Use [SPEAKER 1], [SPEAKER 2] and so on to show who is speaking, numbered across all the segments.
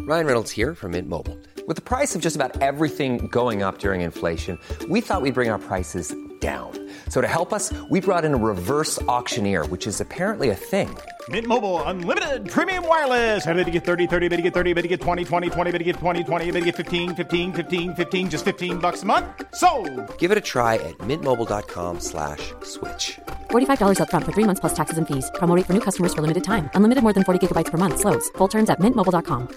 [SPEAKER 1] Ryan Reynolds here from Mint Mobile. With the price of just about everything going up during inflation, we thought we'd bring our prices down. So to help us, we brought in a reverse auctioneer, which is apparently a thing.
[SPEAKER 2] Mint Mobile Unlimited Premium Wireless. How to get 30, 30, bit to get 30, bit to get 20, 20, 20, bit to get 20, 20, bit to get 15, 15, 15, 15, just $15 a month? Sold!
[SPEAKER 1] Give it a try at mintmobile.com/switch.
[SPEAKER 3] $45 up front for 3 months plus taxes and fees. Promo rate for new customers for limited time. Unlimited more than 40 gigabytes per month. Slows full terms at mintmobile.com.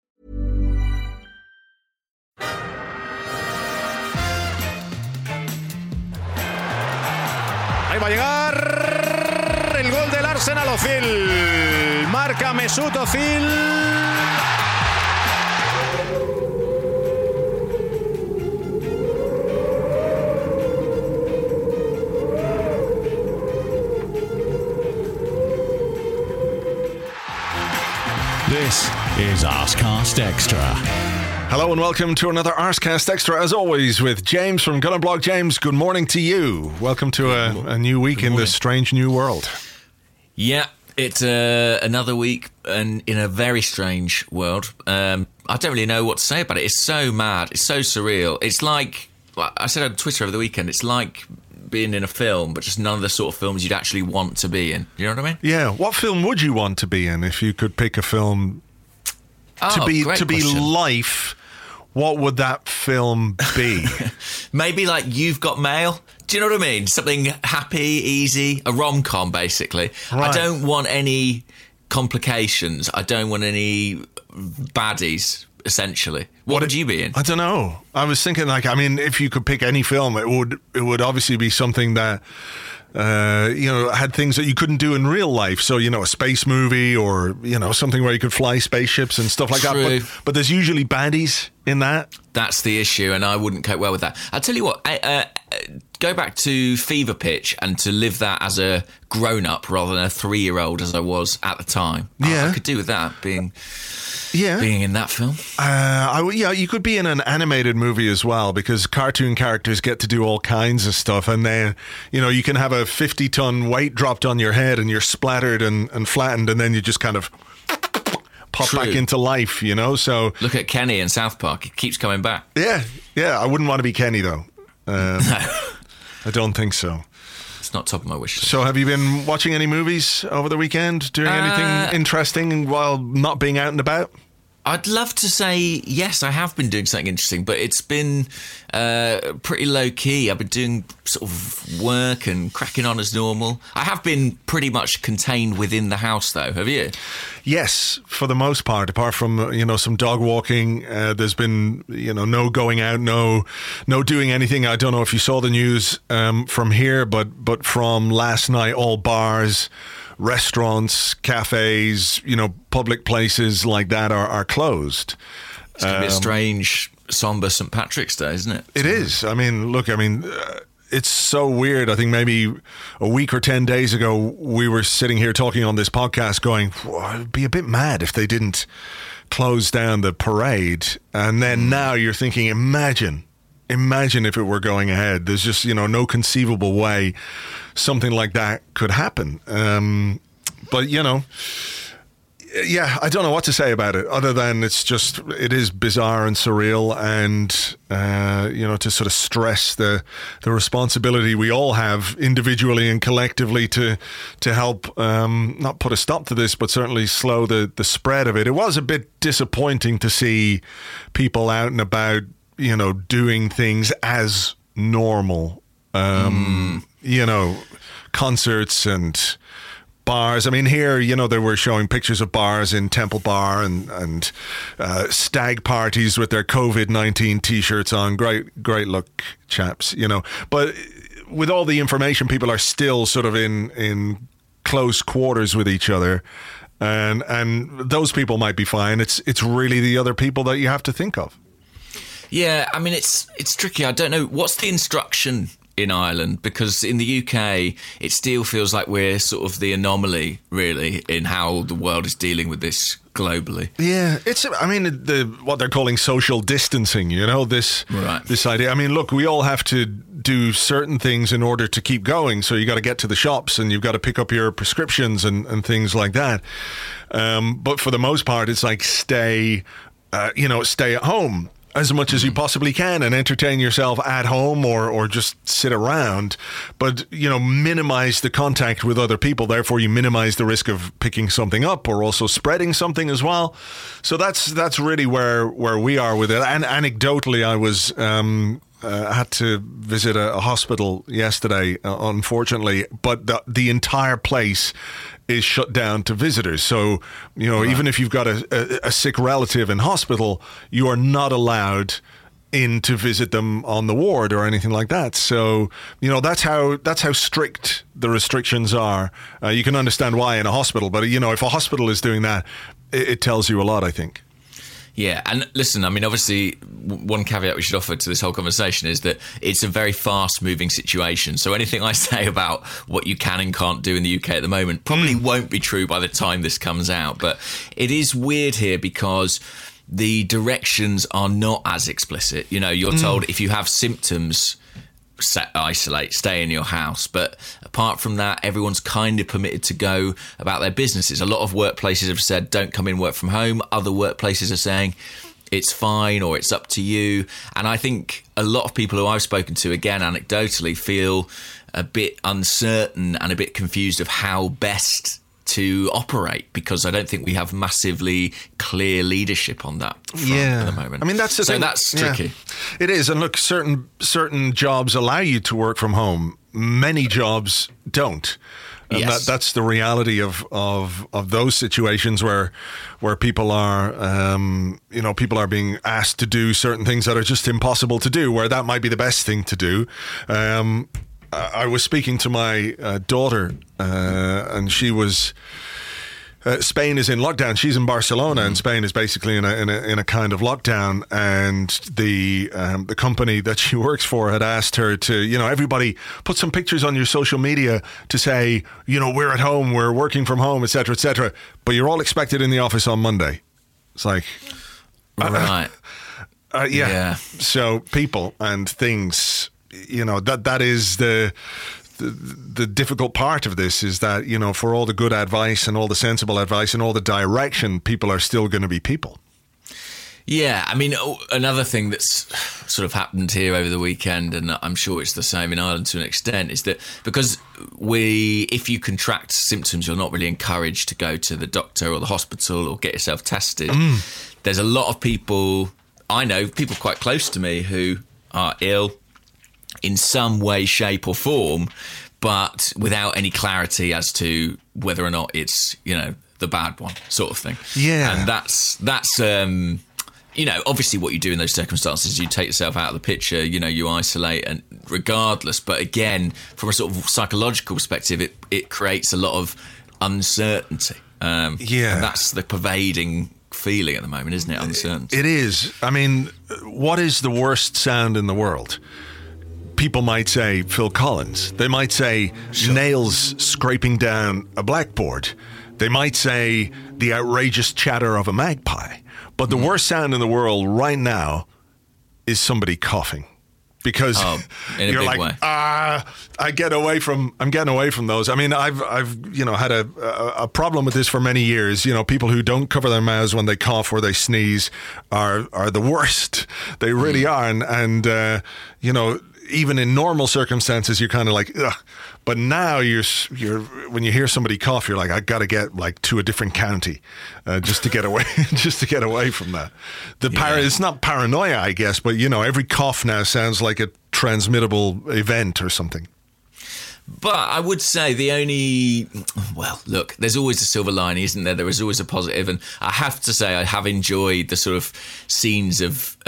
[SPEAKER 2] Ahí va a llegar el gol del Arsenal. Ozil. Marca Mesut Ozil.
[SPEAKER 4] This is Arsecast Extra.
[SPEAKER 5] Hello and welcome to another Arsecast Extra, as always, with James from Gun and Blog. James, good morning to you. Welcome to a new week in this strange new world.
[SPEAKER 6] Yeah, it's another week and in a very strange world. I don't really know what to say about it. It's so mad. It's so surreal. It's like, I said on Twitter over the weekend, it's like being in a film, but just none of the sort of films you'd actually want to be in. You know what I mean?
[SPEAKER 5] Yeah. What film would you want to be in if you could pick a film to be life? What would that film be?
[SPEAKER 6] Maybe like You've Got Mail. Do you know what I mean? Something happy, easy, a rom-com, basically. Right. I don't want any complications. I don't want any baddies, essentially. What would you be in?
[SPEAKER 5] I don't know. I was thinking, if you could pick any film, it would obviously be something that had things that you couldn't do in real life. So, a space movie or, something where you could fly spaceships and stuff like that. But there's usually baddies in that.
[SPEAKER 6] That's the issue, and I wouldn't cope well with that. I'll tell you what, go back to Fever Pitch and to live that as a grown-up rather than a 3-year-old as I was at the time.
[SPEAKER 5] Yeah.
[SPEAKER 6] I could do with that, being in that film.
[SPEAKER 5] You could be in an animated movie as well, because cartoon characters get to do all kinds of stuff, and then, you can have a 50-ton weight dropped on your head and you're splattered and flattened, and then you just kind of pop back into life, so...
[SPEAKER 6] Look at Kenny in South Park. He keeps coming back.
[SPEAKER 5] Yeah, I wouldn't want to be Kenny, though.
[SPEAKER 6] No.
[SPEAKER 5] I don't think so.
[SPEAKER 6] It's not top of my wish list.
[SPEAKER 5] So have you been watching any movies over the weekend? Doing anything interesting while not being out and about?
[SPEAKER 6] I'd love to say yes, I have been doing something interesting, but it's been pretty low-key. I've been doing sort of work and cracking on as normal. I have been pretty much contained within the house, though. Have you?
[SPEAKER 5] Yes, for the most part. Apart from, some dog walking, there's been, no going out, no doing anything. I don't know if you saw the news from here, but from last night, all bars, restaurants, cafes, public places like that are closed.
[SPEAKER 6] It's going to be a strange, somber St. Patrick's Day, isn't it?
[SPEAKER 5] It is. It's so weird. I think maybe a week or 10 days ago, we were sitting here talking on this podcast going, it'd be a bit mad if they didn't close down the parade. And then now you're thinking, imagine if it were going ahead. There's just, no conceivable way something like that could happen. But, I don't know what to say about it other than it is bizarre and surreal, and, to sort of stress the responsibility we all have individually and collectively to help not put a stop to this, but certainly slow the spread of it. It was a bit disappointing to see people out and about, doing things as normal, concerts and bars. Here, they were showing pictures of bars in Temple Bar and stag parties with their COVID-19 T-shirts on. Great look, chaps, But with all the information, people are still sort of in close quarters with each other. And those people might be fine. It's really the other people that you have to think of.
[SPEAKER 6] Yeah, it's tricky. I don't know. What's the instruction in Ireland? Because in the UK, it still feels like we're sort of the anomaly, really, in how the world is dealing with this globally.
[SPEAKER 5] Yeah, it's, what they're calling social distancing, this idea. Look, we all have to do certain things in order to keep going. So you got to get to the shops and you've got to pick up your prescriptions and things like that. But for the most part, it's like stay stay at home as much as you possibly can and entertain yourself at home or just sit around, but minimize the contact with other people. Therefore, you minimize the risk of picking something up or also spreading something as well. So that's really where we are with it. And anecdotally, I was had to visit a hospital yesterday, unfortunately, but the entire place is shut down to visitors. So, even if you've got a sick relative in hospital, you are not allowed in to visit them on the ward or anything like that. So, that's how strict the restrictions are. You can understand why in a hospital, but if a hospital is doing that, it tells you a lot, I think.
[SPEAKER 6] Yeah, and listen, I mean, obviously, one caveat we should offer to this whole conversation is that it's a very fast-moving situation. So anything I say about what you can and can't do in the UK at the moment probably won't be true by the time this comes out. But it is weird here because the directions are not as explicit. You're told if you have symptoms, isolate, stay in your house. But apart from that, everyone's kind of permitted to go about their businesses. A lot of workplaces have said don't come in, work from home. Other workplaces are saying it's fine or it's up to you. And I think a lot of people who I've spoken to, again anecdotally, feel a bit uncertain and a bit confused of how best to operate, because I don't think we have massively clear leadership on that front at the moment.
[SPEAKER 5] I mean, that's the thing. So
[SPEAKER 6] that's tricky.
[SPEAKER 5] Yeah. It is. And look, certain jobs allow you to work from home. Many jobs don't. And
[SPEAKER 6] yes.
[SPEAKER 5] that's the reality of those situations where people are, people are being asked to do certain things that are just impossible to do, where that might be the best thing to do. I was speaking to my daughter, and she was. Spain is in lockdown. She's in Barcelona, and Spain is basically in a kind of lockdown. And the company that she works for had asked her to, everybody put some pictures on your social media to say, we're at home, we're working from home, etc., etc. But you're all expected in the office on Monday. It's like,
[SPEAKER 6] right,
[SPEAKER 5] yeah. So people and things. That is the difficult part of this, is that, for all the good advice and all the sensible advice and all the direction, people are still going to be people.
[SPEAKER 6] Yeah, I mean, another thing that's sort of happened here over the weekend, and I'm sure it's the same in Ireland to an extent, is that because if you contract symptoms, you're not really encouraged to go to the doctor or the hospital or get yourself tested. There's a lot of people, I know, people quite close to me who are ill in some way, shape or form, but without any clarity as to whether or not it's, the bad one sort of thing.
[SPEAKER 5] Yeah.
[SPEAKER 6] And that's obviously what you do in those circumstances, you take yourself out of the picture, you isolate, and regardless. But again, from a sort of psychological perspective, it creates a lot of uncertainty. And that's the pervading feeling at the moment, isn't it? Uncertainty.
[SPEAKER 5] It is. I mean, what is the worst sound in the world? People might say Phil Collins. They might say nails scraping down a blackboard. They might say the outrageous chatter of a magpie. But the worst sound in the world right now is somebody coughing. Because you're like, I'm getting away from those. I mean, I've had a problem with this for many years. People who don't cover their mouths when they cough or they sneeze are the worst. They really are. And even in normal circumstances, you're kind of like, ugh. But now you're when you hear somebody cough, you're like, I got to get to a different county, just to get away from that. It's not paranoia, I guess, but every cough now sounds like a transmittable event or something.
[SPEAKER 6] But I would say look, there's always a silver lining, isn't there? There is always a positive, and I have to say I have enjoyed the sort of scenes of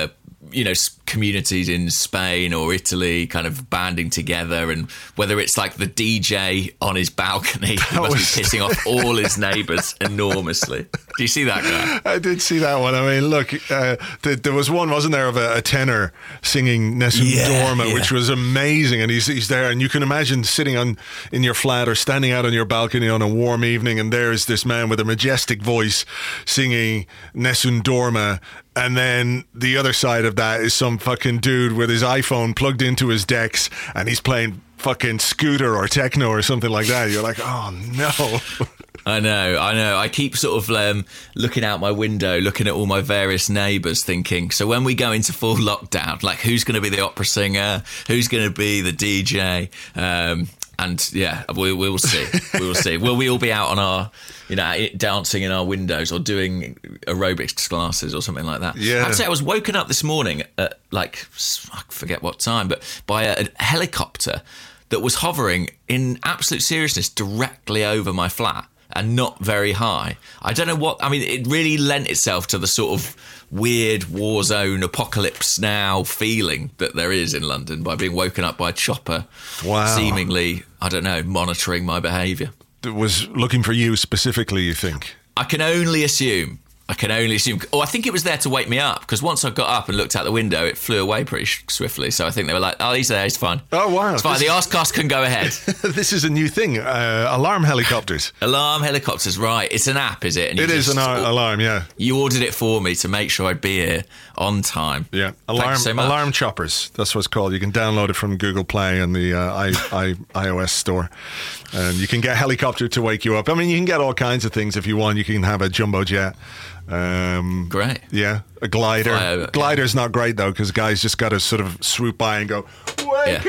[SPEAKER 6] communities in Spain or Italy kind of banding together, and whether it's like the DJ on his balcony who must be pissing off all his neighbours enormously. Do you see that guy?
[SPEAKER 5] I did see that one. I mean, look, there was one, wasn't there, of a tenor singing Nessun Dorma, which was amazing, and he's there, and you can imagine sitting in your flat or standing out on your balcony on a warm evening, and there's this man with a majestic voice singing Nessun Dorma. And then the other side of that is some fucking dude with his iPhone plugged into his decks, and he's playing fucking Scooter or techno or something like that. You're like, oh no.
[SPEAKER 6] I know. I keep sort of looking out my window, looking at all my various neighbours, thinking, so when we go into full lockdown, like, who's going to be the opera singer? Who's going to be the DJ? And yeah, we will see. We will see. Will we all be out on our, dancing in our windows or doing aerobics classes or something like that?
[SPEAKER 5] Yeah.
[SPEAKER 6] I have to say, I was woken up this morning at, I forget what time, but by a helicopter that was hovering, in absolute seriousness, directly over my flat and not very high. I don't know what... I mean, it really lent itself to the sort of weird war zone apocalypse now feeling that there is in London by being woken up by a chopper.
[SPEAKER 5] Wow.
[SPEAKER 6] Seemingly, I don't know, monitoring my behaviour.
[SPEAKER 5] It was looking for you specifically, you think?
[SPEAKER 6] I can only assume. Oh, I think it was there to wake me up, because once I got up and looked out the window, it flew away pretty swiftly. So I think they were like, oh, he's there, he's fine.
[SPEAKER 5] Oh, wow.
[SPEAKER 6] It's fine, the Arscast can go ahead.
[SPEAKER 5] This is a new thing, alarm helicopters.
[SPEAKER 6] Alarm helicopters, right. It's an app, is it? And
[SPEAKER 5] it is an alarm, yeah.
[SPEAKER 6] You ordered it for me to make sure I'd be here on time.
[SPEAKER 5] Yeah,
[SPEAKER 6] alarm
[SPEAKER 5] choppers, that's what it's called. You can download it from Google Play and the iOS store. And you can get a helicopter to wake you up. I mean, you can get all kinds of things if you want. You can have a jumbo jet.
[SPEAKER 6] Great.
[SPEAKER 5] Yeah, a glider. Glider's not great, though, because guys just got to sort of swoop by and go, wake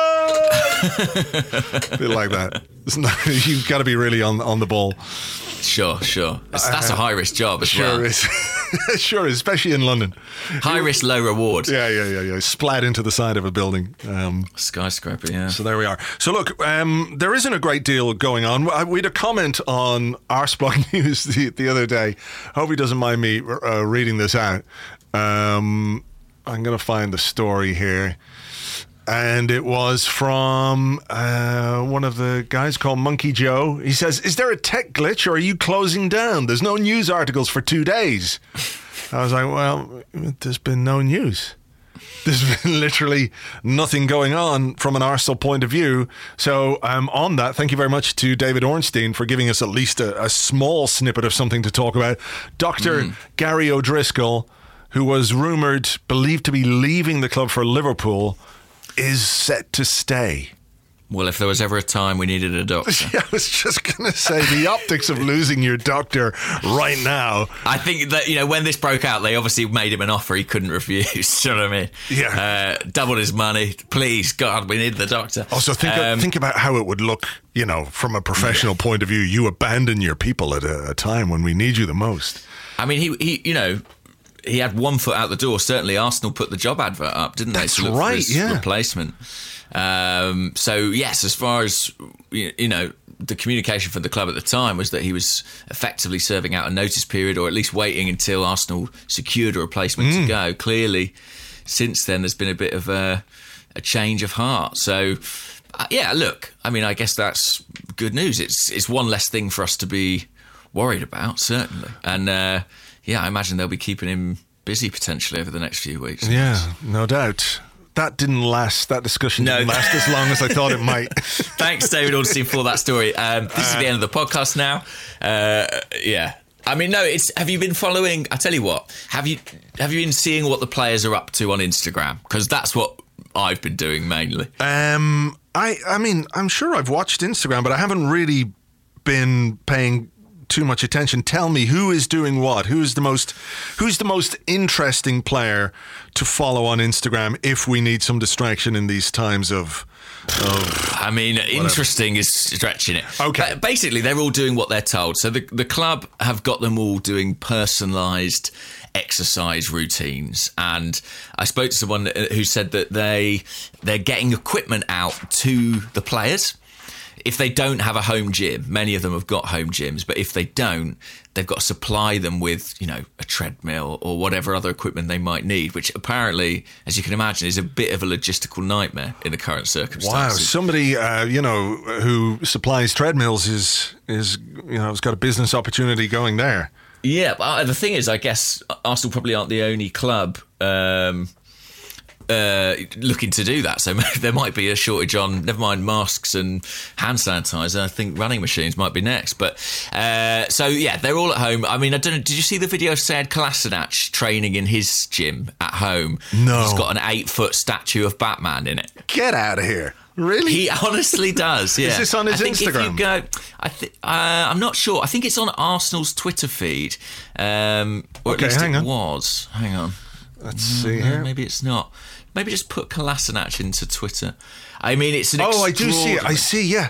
[SPEAKER 5] up! A bit like that. You've got to be really on the ball.
[SPEAKER 6] Sure. That's a high-risk job as well.
[SPEAKER 5] Sure is. Sure is, especially in London.
[SPEAKER 6] High risk, low reward.
[SPEAKER 5] Yeah. Splat into the side of a building.
[SPEAKER 6] Skyscraper, yeah.
[SPEAKER 5] So there we are. So look, there isn't a great deal going on. We had a comment on Arsblog News the other day. Hope he doesn't mind me reading this out. I'm going to find the story here. And it was from one of the guys called Monkey Joe. He says, is there a tech glitch or are you closing down? There's no news articles for 2 days. I was like, well, there's been no news. There's been literally nothing going on from an Arsenal point of view. So on that, thank you very much to David Ornstein for giving us at least a small snippet of something to talk about. Dr. Gary O'Driscoll, who was believed to be leaving the club for Liverpool, is set to stay.
[SPEAKER 6] Well, if there was ever a time we needed a doctor.
[SPEAKER 5] Yeah, I was just going to say, the optics of losing your doctor right now.
[SPEAKER 6] I think that, when this broke out, they obviously made him an offer he couldn't refuse. You know what I mean?
[SPEAKER 5] Yeah.
[SPEAKER 6] Doubled his money. Please, God, we need the doctor.
[SPEAKER 5] Also, think about how it would look, from a professional point of view. You abandon your people at a time when we need you the most.
[SPEAKER 6] I mean, he had one foot out the door. Certainly, Arsenal put the job advert up, didn't they?
[SPEAKER 5] That's right, yeah.
[SPEAKER 6] Replacement. So, yes, as far as, the communication from the club at the time was that he was effectively serving out a notice period, or at least waiting until Arsenal secured a replacement to go. Clearly, since then, there's been a bit of a change of heart. So, look, I mean, I guess that's good news. It's one less thing for us to be worried about, certainly. And, I imagine they'll be keeping him busy potentially over the next few weeks.
[SPEAKER 5] Yeah, no doubt. That discussion didn't last as long as I thought it might.
[SPEAKER 6] Thanks, David Ornstein, for that story. This is the end of the podcast now. I mean, no, have you been following, I tell you what, have you been seeing what the players are up to on Instagram? Because that's what I've been doing mainly.
[SPEAKER 5] I mean, I'm sure I've watched Instagram, but I haven't really been paying too much attention. Tell me, who is doing what? Who's the most interesting player to follow on Instagram if we need some distraction in these times of
[SPEAKER 6] I mean, whatever. Interesting is stretching it.
[SPEAKER 5] Okay.
[SPEAKER 6] But basically, they're all doing what they're told. So the club have got them all doing personalised exercise routines. And I spoke to someone who said that they're getting equipment out to the players. If they don't have a home gym, many of them have got home gyms, but if they don't, they've got to supply them with, a treadmill or whatever other equipment they might need, which apparently, as you can imagine, is a bit of a logistical nightmare in the current circumstances.
[SPEAKER 5] Wow, somebody, who supplies treadmills is has got a business opportunity going there.
[SPEAKER 6] Yeah, but the thing is, I guess Arsenal probably aren't the only club looking to do that, so there might be a shortage on, never mind masks and hand sanitizer, I think running machines might be next, but they're all at home. I mean, I don't know, did you see the video of Sead Kolasinac training in his gym at home?
[SPEAKER 5] No.
[SPEAKER 6] He's got an 8-foot statue of Batman in it.
[SPEAKER 5] Get out of here. Really?
[SPEAKER 6] He honestly does, yeah.
[SPEAKER 5] Is this on his
[SPEAKER 6] I think
[SPEAKER 5] Instagram?
[SPEAKER 6] If you go, I'm not sure. I think it's on Arsenal's Twitter feed. Or at least
[SPEAKER 5] hang
[SPEAKER 6] it
[SPEAKER 5] on.
[SPEAKER 6] was. Hang on.
[SPEAKER 5] Let's see here.
[SPEAKER 6] Maybe it's not. Maybe just put Kolasinac into Twitter. I mean, it's an
[SPEAKER 5] I do see it. I see, yeah.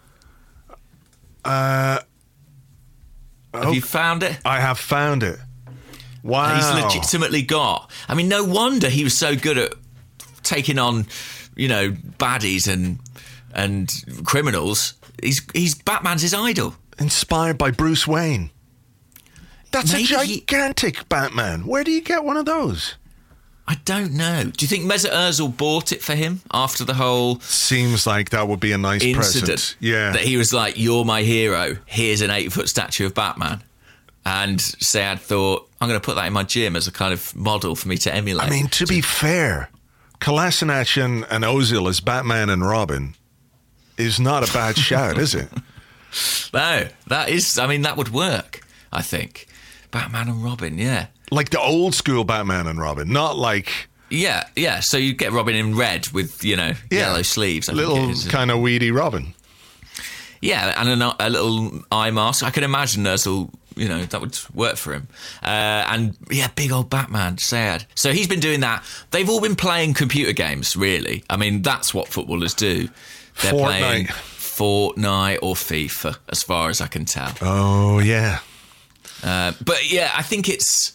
[SPEAKER 6] Have you found it?
[SPEAKER 5] I have found it. Wow.
[SPEAKER 6] He's legitimately got... I mean, no wonder he was so good at taking on, baddies and criminals. He's Batman's his idol.
[SPEAKER 5] Inspired by Bruce Wayne. That's
[SPEAKER 6] Maybe
[SPEAKER 5] a gigantic Batman. Where do you get one of those?
[SPEAKER 6] I don't know. Do you think Mesut Ozil bought it for him after the whole
[SPEAKER 5] Seems like that would be a nice
[SPEAKER 6] incident?
[SPEAKER 5] present. Yeah.
[SPEAKER 6] That he was like, "You're my hero. Here's an 8-foot statue of Batman." And Sayad thought, "I'm going to put that in my gym as a kind of model for me to emulate."
[SPEAKER 5] I mean, to be fair, Kolasinac and Ozil as Batman and Robin is not a bad shout, is it?
[SPEAKER 6] No, that is. I mean, that would work. I think Batman and Robin. Yeah.
[SPEAKER 5] Like the old school Batman and Robin, not like...
[SPEAKER 6] Yeah. So you get Robin in red with, yellow sleeves. I think
[SPEAKER 5] little
[SPEAKER 6] it is.
[SPEAKER 5] kind of weedy Robin.
[SPEAKER 6] Yeah, and a little eye mask. I can imagine Ozil, that would work for him. And, yeah, big old Batman, sad. So he's been doing that. They've all been playing computer games, really. I mean, that's what footballers do. They're playing Fortnite or FIFA, as far as I can tell.
[SPEAKER 5] Oh, yeah.
[SPEAKER 6] But, yeah, I think it's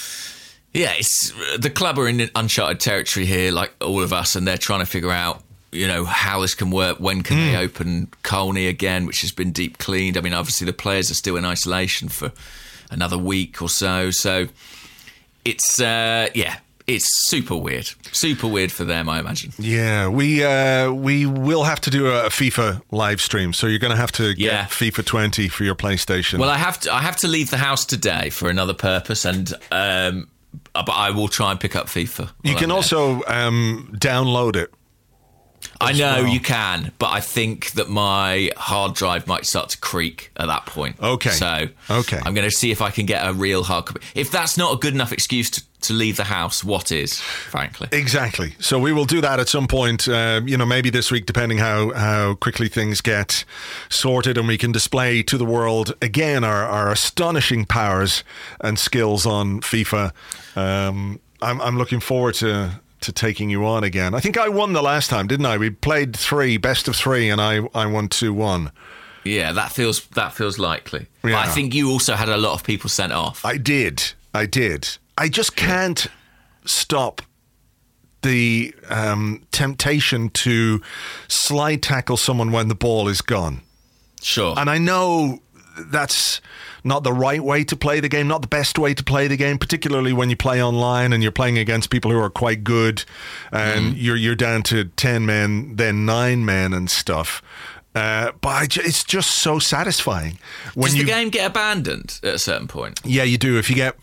[SPEAKER 6] the club are in uncharted territory here, like all of us, and they're trying to figure out, how this can work. When can they open Colney again, which has been deep cleaned? I mean, obviously the players are still in isolation for another week or so. So it's, it's super weird for them, I imagine.
[SPEAKER 5] Yeah, we will have to do a FIFA live stream, so you're going to have to get FIFA 20 for your PlayStation.
[SPEAKER 6] Well, I have to leave the house today for another purpose, and but I will try and pick up FIFA.
[SPEAKER 5] You can also download it.
[SPEAKER 6] I know you can, but I think that my hard drive might start to creak at that point.
[SPEAKER 5] Okay.
[SPEAKER 6] So I'm going to see if I can get a real hard copy. If that's not a good enough excuse to leave the house, what is, frankly?
[SPEAKER 5] Exactly. So we will do that at some point, maybe this week, depending how quickly things get sorted, and we can display to the world, again, our astonishing powers and skills on FIFA. I'm looking forward to taking you on again. I think I won the last time, didn't I? We played 3, best of 3, and I won 2-1.
[SPEAKER 6] Yeah, that feels likely.
[SPEAKER 5] Yeah.
[SPEAKER 6] But I think you also had a lot of people sent off.
[SPEAKER 5] I did. I just can't stop the temptation to slide tackle someone when the ball is gone.
[SPEAKER 6] Sure.
[SPEAKER 5] And I know that's not the right way to play the game, not the best way to play the game, particularly when you play online and you're playing against people who are quite good, and you're down to 10 men, then 9 men and stuff. But it's just so satisfying.
[SPEAKER 6] Does the game get abandoned at a certain point? Yeah,
[SPEAKER 5] you do. If you get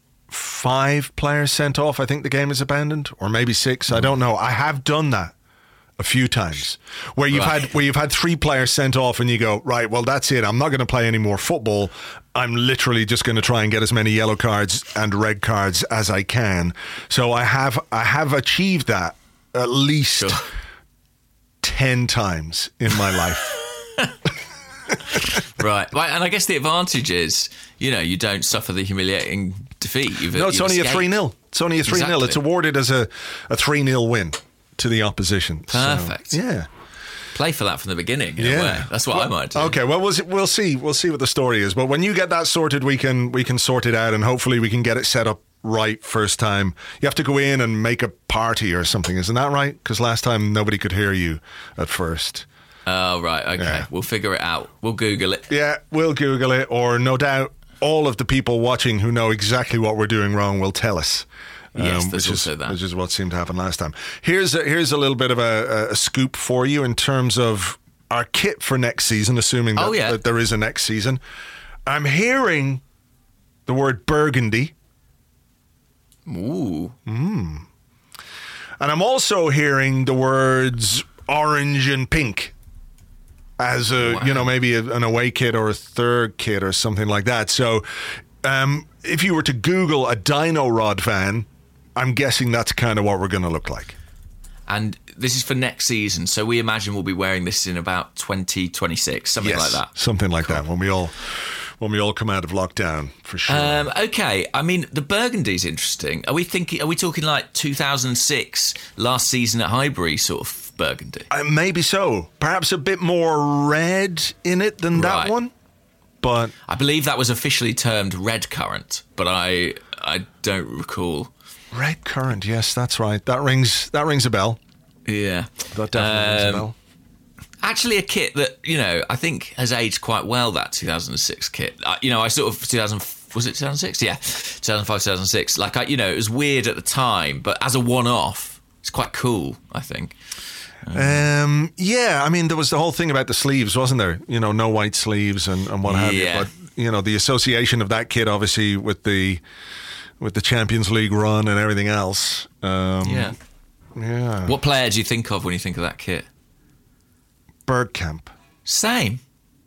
[SPEAKER 5] 5 players sent off, I think the game is abandoned, or maybe 6. I don't know. I have done that a few times where you've had 3 players sent off, and you go, right, well, that's it. I'm not going to play any more football. I'm literally just going to try and get as many yellow cards and red cards as I can. So I have achieved that at least 10 times in my life.
[SPEAKER 6] Right. And I guess the advantage is, you don't suffer the humiliating defeat.
[SPEAKER 5] It's only a 3-0. It's only a 3-0.
[SPEAKER 6] Exactly.
[SPEAKER 5] It's awarded as a 3-0 win to the opposition.
[SPEAKER 6] Perfect.
[SPEAKER 5] So, yeah.
[SPEAKER 6] Play for that from the beginning. In a way. That's what I might do.
[SPEAKER 5] Okay. Well, we'll see. We'll see what the story is. But when you get that sorted, we can sort it out, and hopefully we can get it set up right first time. You have to go in and make a party or something. Isn't that right? Because last time nobody could hear you at first.
[SPEAKER 6] Oh, right. Okay.
[SPEAKER 5] Yeah.
[SPEAKER 6] We'll figure it out. We'll Google it.
[SPEAKER 5] Yeah, we'll Google it. Or no doubt all of the people watching who know exactly what we're doing wrong will tell us.
[SPEAKER 6] Yes, there's also that.
[SPEAKER 5] Which is what seemed to happen last time. Here's a little bit of a scoop for you in terms of our kit for next season, assuming that there is a next season. I'm hearing the word burgundy.
[SPEAKER 6] Ooh.
[SPEAKER 5] And I'm also hearing the words orange and pink as maybe an away kit or a third kit or something like that. So if you were to Google a Dino Rod van, I'm guessing that's kind of what we're going to look like.
[SPEAKER 6] And this is for next season, so we imagine we'll be wearing this in about 2026, something like that.
[SPEAKER 5] Something like that, when we all come out of lockdown, for sure.
[SPEAKER 6] Okay, I mean, the burgundy's interesting. Are we talking like 2006, last season at Highbury sort of burgundy?
[SPEAKER 5] Maybe so. Perhaps a bit more red in it than that one. But
[SPEAKER 6] I believe that was officially termed red currant, but I don't recall.
[SPEAKER 5] Red currant, yes, that's right. That rings a bell.
[SPEAKER 6] Yeah.
[SPEAKER 5] That definitely rings a bell.
[SPEAKER 6] Actually, a kit that, I think has aged quite well, that 2006 kit. I sort of, was it 2006? Yeah, 2005, 2006. Like, it was weird at the time, but as a one-off, it's quite cool, I think.
[SPEAKER 5] Yeah, I mean, there was the whole thing about the sleeves, wasn't there? No white sleeves and what have you. But, the association of that kit, obviously, with the Champions League run and everything else. Yeah.
[SPEAKER 6] What player do you think of when you think of that kit?
[SPEAKER 5] Bergkamp.
[SPEAKER 6] Same.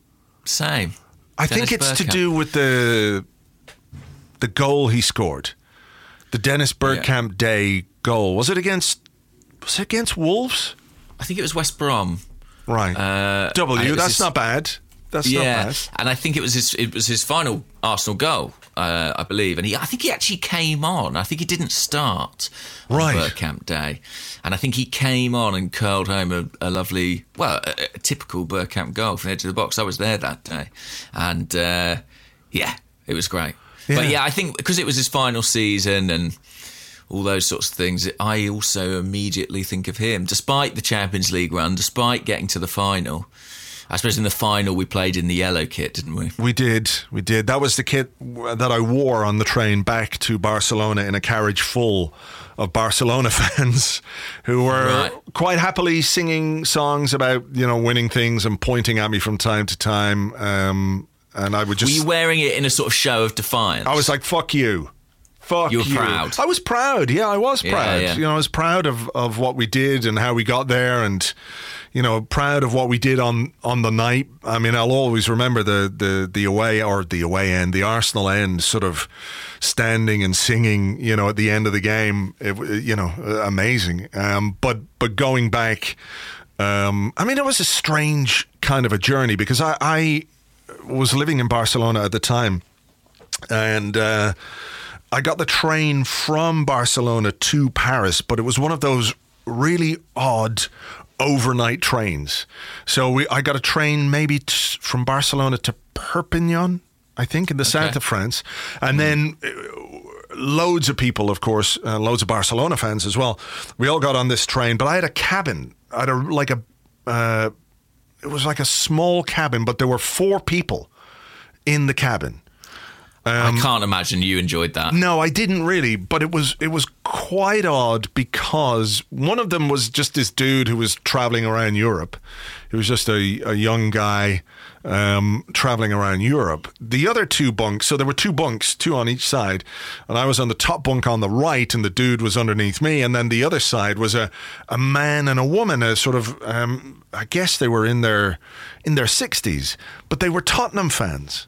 [SPEAKER 5] I think it's to do with the goal he scored. The Dennis Bergkamp Day goal. Was it against Wolves?
[SPEAKER 6] I think it was West Brom.
[SPEAKER 5] Right. That's not bad. That's not bad.
[SPEAKER 6] And I think it was his final Arsenal goal, I believe. And I think he actually came on. I think he didn't start on Bergkamp Day. And I think he came on and curled home a lovely, a typical Bergkamp goal from the edge of the box. I was there that day. And, it was great. Yeah. But, I think because it was his final season and all those sorts of things, I also immediately think of him. Despite the Champions League run, despite getting to the final, I suppose in the final we played in the yellow kit, didn't we? We did.
[SPEAKER 5] That was the kit that I wore on the train back to Barcelona in a carriage full of Barcelona fans who were quite happily singing songs about, winning things and pointing at me from time to time. And I would just...
[SPEAKER 6] Were you wearing it in a sort of show of defiance?
[SPEAKER 5] I was like, fuck you.
[SPEAKER 6] You were proud.
[SPEAKER 5] I was proud. Yeah, I was proud.
[SPEAKER 6] Yeah.
[SPEAKER 5] I was proud of what we did and how we got there, and proud of what we did on the night. I mean, I'll always remember the away end, the Arsenal end, sort of standing and singing. At the end of the game, amazing. But going back, I mean, it was a strange kind of a journey because I was living in Barcelona at the time, and I got the train from Barcelona to Paris, but it was one of those really odd overnight trains. So I got a train maybe from Barcelona to Perpignan, I think, in the south of France. And then loads of people, of course, loads of Barcelona fans as well. We all got on this train, but I had a cabin. I had it was like a small cabin, but there were 4 people in the cabin.
[SPEAKER 6] I can't imagine you enjoyed that.
[SPEAKER 5] No, I didn't really, but it was quite odd because one of them was just this dude who was traveling around Europe. He was just a young guy traveling around Europe. The other 2 bunks, so there were 2 bunks, 2 on each side, and I was on the top bunk on the right, and the dude was underneath me, and then the other side was a man and a woman, a sort of, I guess they were in their 60s, but they were Tottenham fans.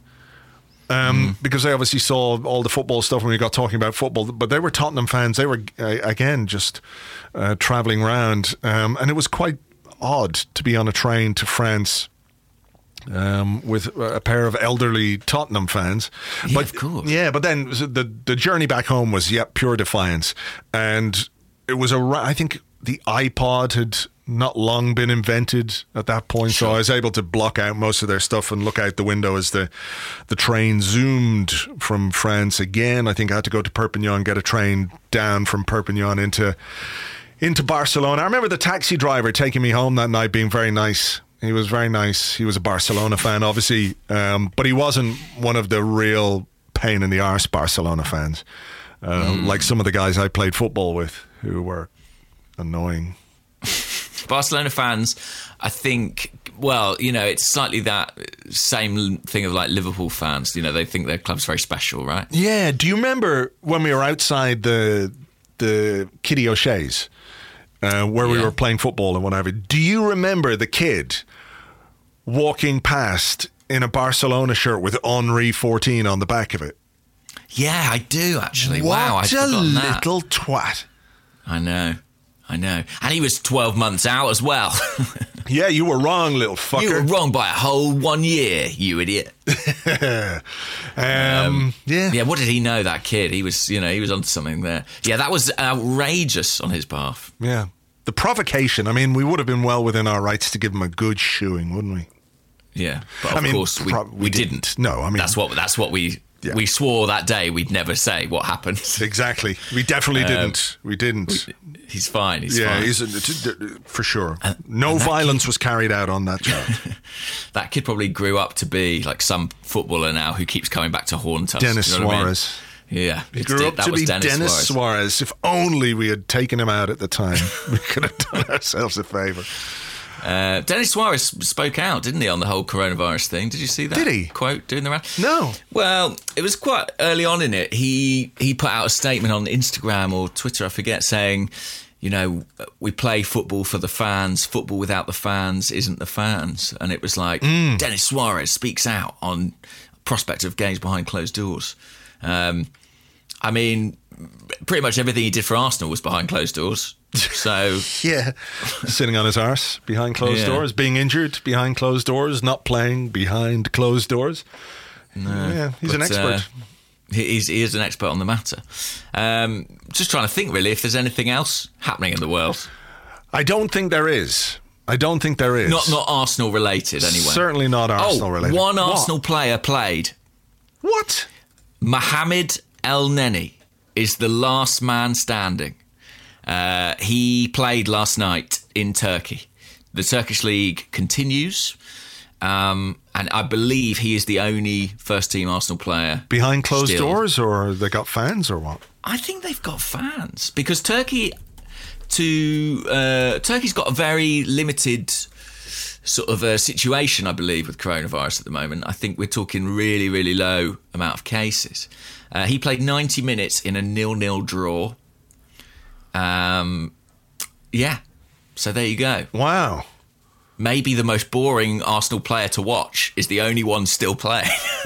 [SPEAKER 5] Because they obviously saw all the football stuff when we got talking about football, but they were Tottenham fans. They were, again, just travelling around. And it was quite odd to be on a train to France with a pair of elderly Tottenham fans.
[SPEAKER 6] Yeah, of course.
[SPEAKER 5] Yeah, but then the journey back home was, pure defiance. And it was, I think the iPod had not long been invented at that point, so I was able to block out most of their stuff and look out the window as the train zoomed from France again. I think I had to go to Perpignan, get a train down from Perpignan into Barcelona. I remember the taxi driver taking me home that night being very nice. He was very nice. He was a Barcelona fan, obviously, but he wasn't one of the real pain in the arse Barcelona fans, like some of the guys I played football with who were annoying.
[SPEAKER 6] Barcelona fans, I think, it's slightly that same thing of like Liverpool fans. They think their club's very special, right?
[SPEAKER 5] Yeah. Do you remember when we were outside the Kitty O'Shea's, where we were playing football and whatever? Do you remember the kid walking past in a Barcelona shirt with Henri 14 on the back of it?
[SPEAKER 6] Yeah, I do actually.
[SPEAKER 5] What
[SPEAKER 6] wow, I'd forgotten that.
[SPEAKER 5] Little twat.
[SPEAKER 6] I know. I know. And he was 12 months out as well.
[SPEAKER 5] Yeah, you were wrong, little fucker.
[SPEAKER 6] You were wrong by a whole 1 year, you idiot.
[SPEAKER 5] Yeah,
[SPEAKER 6] what did he know, that kid? He was onto something there. Yeah, that was outrageous on his behalf.
[SPEAKER 5] Yeah. The provocation, I mean, we would have been well within our rights to give him a good shoeing, wouldn't we?
[SPEAKER 6] Yeah, but of course we didn't.
[SPEAKER 5] No, I mean...
[SPEAKER 6] That's what we... Yeah. We swore that day we'd never say what happened.
[SPEAKER 5] Exactly. We definitely didn't. We didn't.
[SPEAKER 6] He's fine. He's fine.
[SPEAKER 5] Yeah, for sure. No violence was carried out on that child.
[SPEAKER 6] That kid probably grew up to be like some footballer now who keeps coming back to haunt us.
[SPEAKER 5] Dennis Suarez.
[SPEAKER 6] I mean? Yeah.
[SPEAKER 5] He grew up to be Dennis Suarez. If only we had taken him out at the time, we could have done ourselves a favour.
[SPEAKER 6] Dennis Suarez spoke out, didn't he, on the whole coronavirus thing? Did you see that?
[SPEAKER 5] Did he?
[SPEAKER 6] Quote doing the round?
[SPEAKER 5] No.
[SPEAKER 6] Well, it was quite early on in it. He put out a statement on Instagram or Twitter, I forget, saying, we play football for the fans. Football without the fans isn't the fans. And it was like, Dennis Suarez speaks out on prospect of games behind closed doors. I mean, pretty much everything he did for Arsenal was behind closed doors. So
[SPEAKER 5] yeah, sitting on his arse behind closed doors, being injured behind closed doors, not playing behind closed doors.
[SPEAKER 6] No,
[SPEAKER 5] yeah, he's an expert.
[SPEAKER 6] He is an expert on the matter. Just trying to think, really, if there's anything else happening in the world.
[SPEAKER 5] I don't think there is. Not
[SPEAKER 6] Arsenal related, anyway.
[SPEAKER 5] Certainly not Arsenal related.
[SPEAKER 6] One Arsenal player played.
[SPEAKER 5] What?
[SPEAKER 6] Mohamed El Neni is the last man standing. He played last night in Turkey. The Turkish league continues, and I believe he is the only first-team Arsenal player.
[SPEAKER 5] Behind closed doors, or they got fans, or what?
[SPEAKER 6] I think they've got fans, because Turkey's got a very limited sort of situation, I believe, with coronavirus at the moment. I think we're talking really, really low amount of cases. He played 90 minutes in a 0-0 draw. Yeah, so there you go.
[SPEAKER 5] Wow.
[SPEAKER 6] Maybe the most boring Arsenal player to watch is the only one still playing.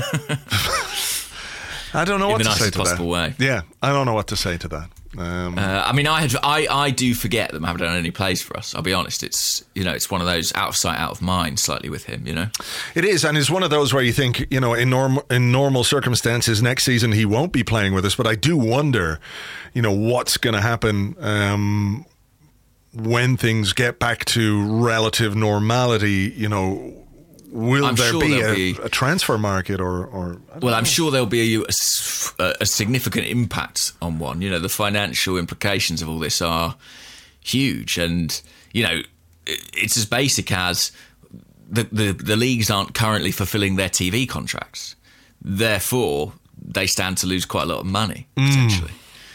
[SPEAKER 5] I don't know what to say to that.
[SPEAKER 6] In the nicest possible way.
[SPEAKER 5] Yeah, I don't know what to say to that.
[SPEAKER 6] I mean, I do forget that Mohamed El Neni plays for us. I'll be honest. It's one of those out of sight, out of mind slightly with him.
[SPEAKER 5] It is, and it's one of those where you think in normal circumstances next season he won't be playing with us. But I do wonder, what's going to happen when things get back to relative normality. Will there be a transfer market or
[SPEAKER 6] well, I'm sure there'll be a significant impact on one. The financial implications of all this are huge, and it's as basic as the leagues aren't currently fulfilling their TV contracts, therefore they stand to lose quite a lot of money potentially.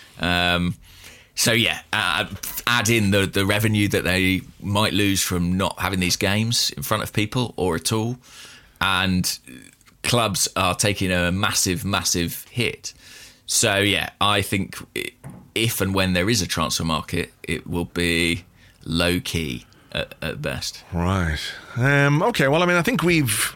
[SPEAKER 6] So yeah, add in the revenue that they might lose from not having these games in front of people or at all, and clubs are taking a massive, massive hit. So yeah, I think if and when there is a transfer market, it will be low key at best.
[SPEAKER 5] Right. Okay. Well, I mean, I think we've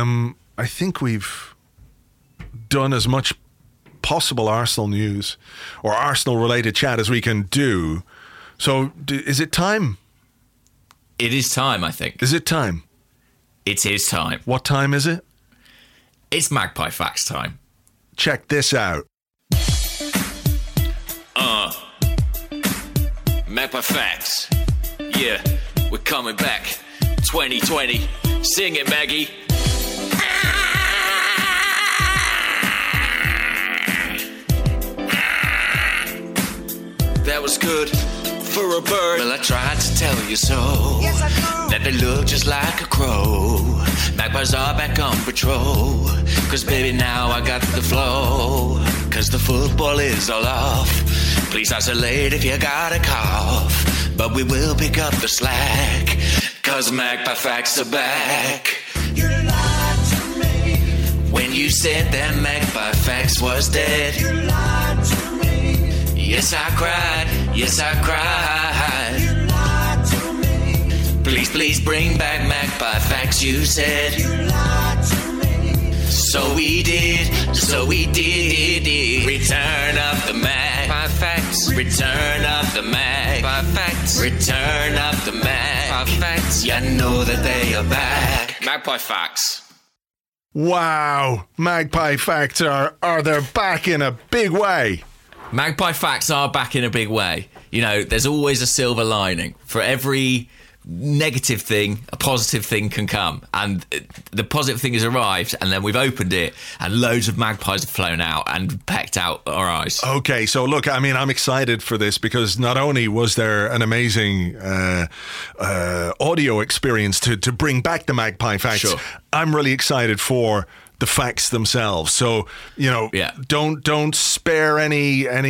[SPEAKER 5] done as much possible Arsenal news or Arsenal related chat as we can do. So is it time?
[SPEAKER 6] It is time, I think.
[SPEAKER 5] Is it time?
[SPEAKER 6] It is time.
[SPEAKER 5] What time is it?
[SPEAKER 6] It's Magpie Facts time.
[SPEAKER 5] Check this out.
[SPEAKER 6] Magpie Facts. Yeah, we're coming back. 2020. Sing it, Maggie. That was good for a bird. Well, I tried to tell you so. Yes, I do. That they look just like a crow. Magpies are back on patrol. Cause baby, now I got the flow. Cause the football is all off. Please isolate if you got a cough. But we will pick up the slack. Cause Magpie Facts are back. You lied to me when you said that Magpie Facts was dead. You lied to me. Yes, I cried. Yes, I cried. You lied to me. Please, please bring back Magpie Facts, you said. You lied to me. So we did. So we did. Return of the Magpie facts. Return of the magpie facts. Return of the magpie facts. You know that they are back. Magpie facts.
[SPEAKER 5] Wow, magpie facts are they're back in a big way.
[SPEAKER 6] Magpie facts are back in a big way. You know, there's always a silver lining. For every negative thing, a positive thing can come. And the positive thing has arrived, and then we've opened it, and loads of magpies have flown out and pecked out our eyes.
[SPEAKER 5] Okay, so look, I mean, I'm excited for this because not only was there an amazing audio experience to bring back the magpie facts,
[SPEAKER 6] Sure.
[SPEAKER 5] I'm really excited for the facts themselves. So, you know, don't spare any of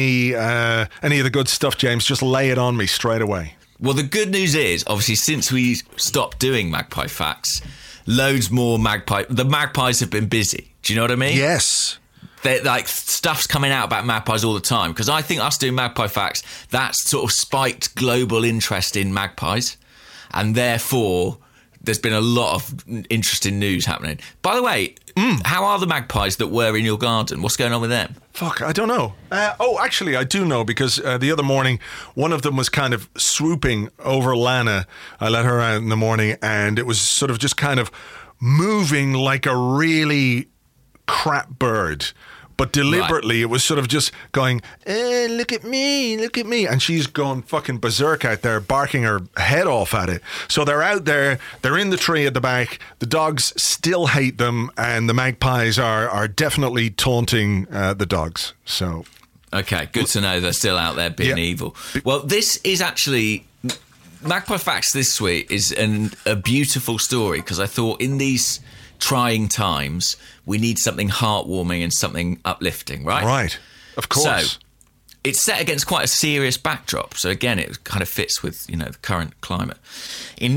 [SPEAKER 5] the good stuff, James. Just lay it on me straight away.
[SPEAKER 6] Well, the good news is, obviously, since we stopped doing magpie facts, loads more the magpies have been busy. Do you know what I mean?
[SPEAKER 5] Yes.
[SPEAKER 6] Like, stuff's coming out about magpies all the time, because I think us doing magpie facts, that's sort of spiked global interest in magpies, and therefore there's been a lot of interesting news happening. By the way, how are the magpies that were in your garden? What's going on with them?
[SPEAKER 5] Fuck, I don't know. Actually, I do know, because the other morning, one of them was kind of swooping over Lana. I let her out in the morning, and it was sort of just kind of moving like a really crap bird. But deliberately, It was sort of just going, look at me. And she's going fucking berserk out there, barking her head off at it. So they're out there, they're in the tree at the back. The dogs still hate them, and the magpies are definitely taunting the dogs. So,
[SPEAKER 6] okay, good to know they're still out there being evil. Well, this is actually... Magpie Facts this week is a beautiful story, because I thought in these trying times we need something heartwarming and something uplifting, right?
[SPEAKER 5] Right, of course.
[SPEAKER 6] So it's set against quite a serious backdrop, so again it kind of fits with, you know, the current climate. In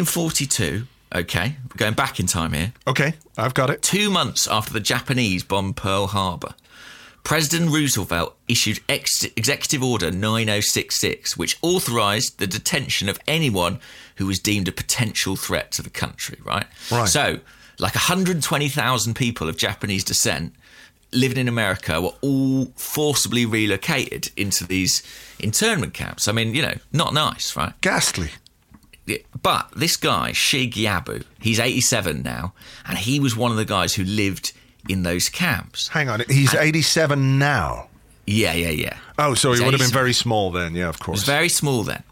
[SPEAKER 6] 1942, okay, we're going back in time here.
[SPEAKER 5] Okay, I've got it.
[SPEAKER 6] 2 months after the Japanese bombed Pearl Harbor, President Roosevelt issued Executive Order 9066, which authorised the detention of anyone who was deemed a potential threat to the country, right?
[SPEAKER 5] Right.
[SPEAKER 6] So, like 120,000 people of Japanese descent living in America were all forcibly relocated into these internment camps. I mean, you know, not nice, right?
[SPEAKER 5] Ghastly.
[SPEAKER 6] Yeah, but this guy, Shig Yabu, he's 87 now, and he was one of the guys who lived in those camps.
[SPEAKER 5] Hang on, he's 87 now?
[SPEAKER 6] Yeah.
[SPEAKER 5] Oh, so he would have been
[SPEAKER 6] 87.
[SPEAKER 5] very small then, yeah, of course.
[SPEAKER 6] He was very small then,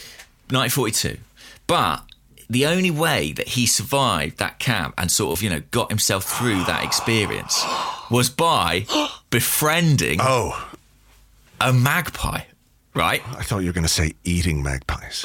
[SPEAKER 6] 1942. But the only way that he survived that camp and sort of, you know, got himself through that experience was by befriending a magpie, right?
[SPEAKER 5] I thought you were going to say eating magpies.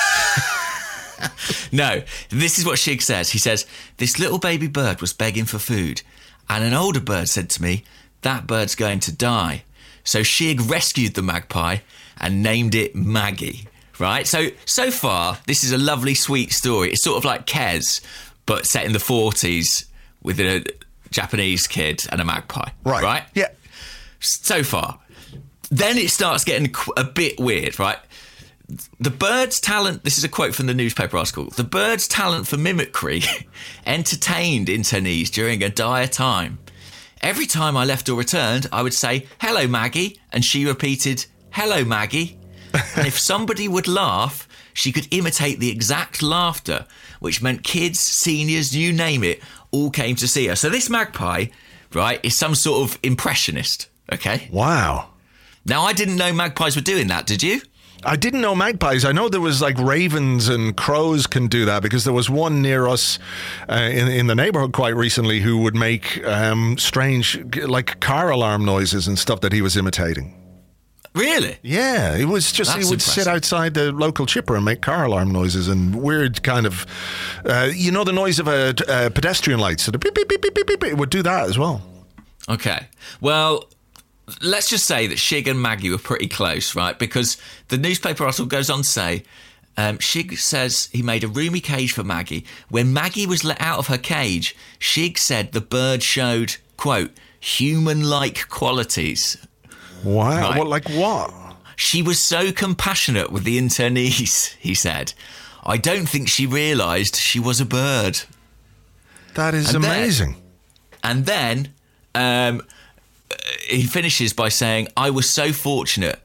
[SPEAKER 6] No, this is what Shig says. He says, this little baby bird was begging for food, and an older bird said to me, that bird's going to die. So Shig rescued the magpie and named it Maggie. Right, so far, this is a lovely, sweet story. It's sort of like Kes, but set in the 40s with a Japanese kid and a magpie. Right?
[SPEAKER 5] Yeah.
[SPEAKER 6] So far. Then it starts getting a bit weird, right? The bird's talent, this is a quote from the newspaper article, the bird's talent for mimicry entertained internees during a dire time. Every time I left or returned, I would say, hello, Maggie, and she repeated, hello, Maggie. And if somebody would laugh, she could imitate the exact laughter, which meant kids, seniors, you name it, all came to see her. So this magpie, right, is some sort of impressionist, okay?
[SPEAKER 5] Wow.
[SPEAKER 6] Now, I didn't know magpies were doing that, did you?
[SPEAKER 5] I didn't know magpies. I know there was like ravens and crows can do that, because there was one near us in the neighborhood quite recently who would make strange, like car alarm noises and stuff that he was imitating.
[SPEAKER 6] Really?
[SPEAKER 5] Yeah, it was just,
[SPEAKER 6] That's
[SPEAKER 5] he would
[SPEAKER 6] impressive.
[SPEAKER 5] sit outside the local chipper and make car alarm noises and weird kind of, you know, the noise of a pedestrian light. So the beep, beep, beep, beep, beep, beep, it would do that as well.
[SPEAKER 6] Okay. Well, let's just say that Shig and Maggie were pretty close, right? Because the newspaper article goes on to say, Shig says he made a roomy cage for Maggie. When Maggie was let out of her cage, Shig said the bird showed, quote, human-like qualities.
[SPEAKER 5] Wow.
[SPEAKER 6] Right.
[SPEAKER 5] What, like what?
[SPEAKER 6] She was so compassionate with the internees, he said. I don't think she realised she was a bird.
[SPEAKER 5] That is
[SPEAKER 6] And
[SPEAKER 5] amazing.
[SPEAKER 6] And then he finishes by saying, I was so fortunate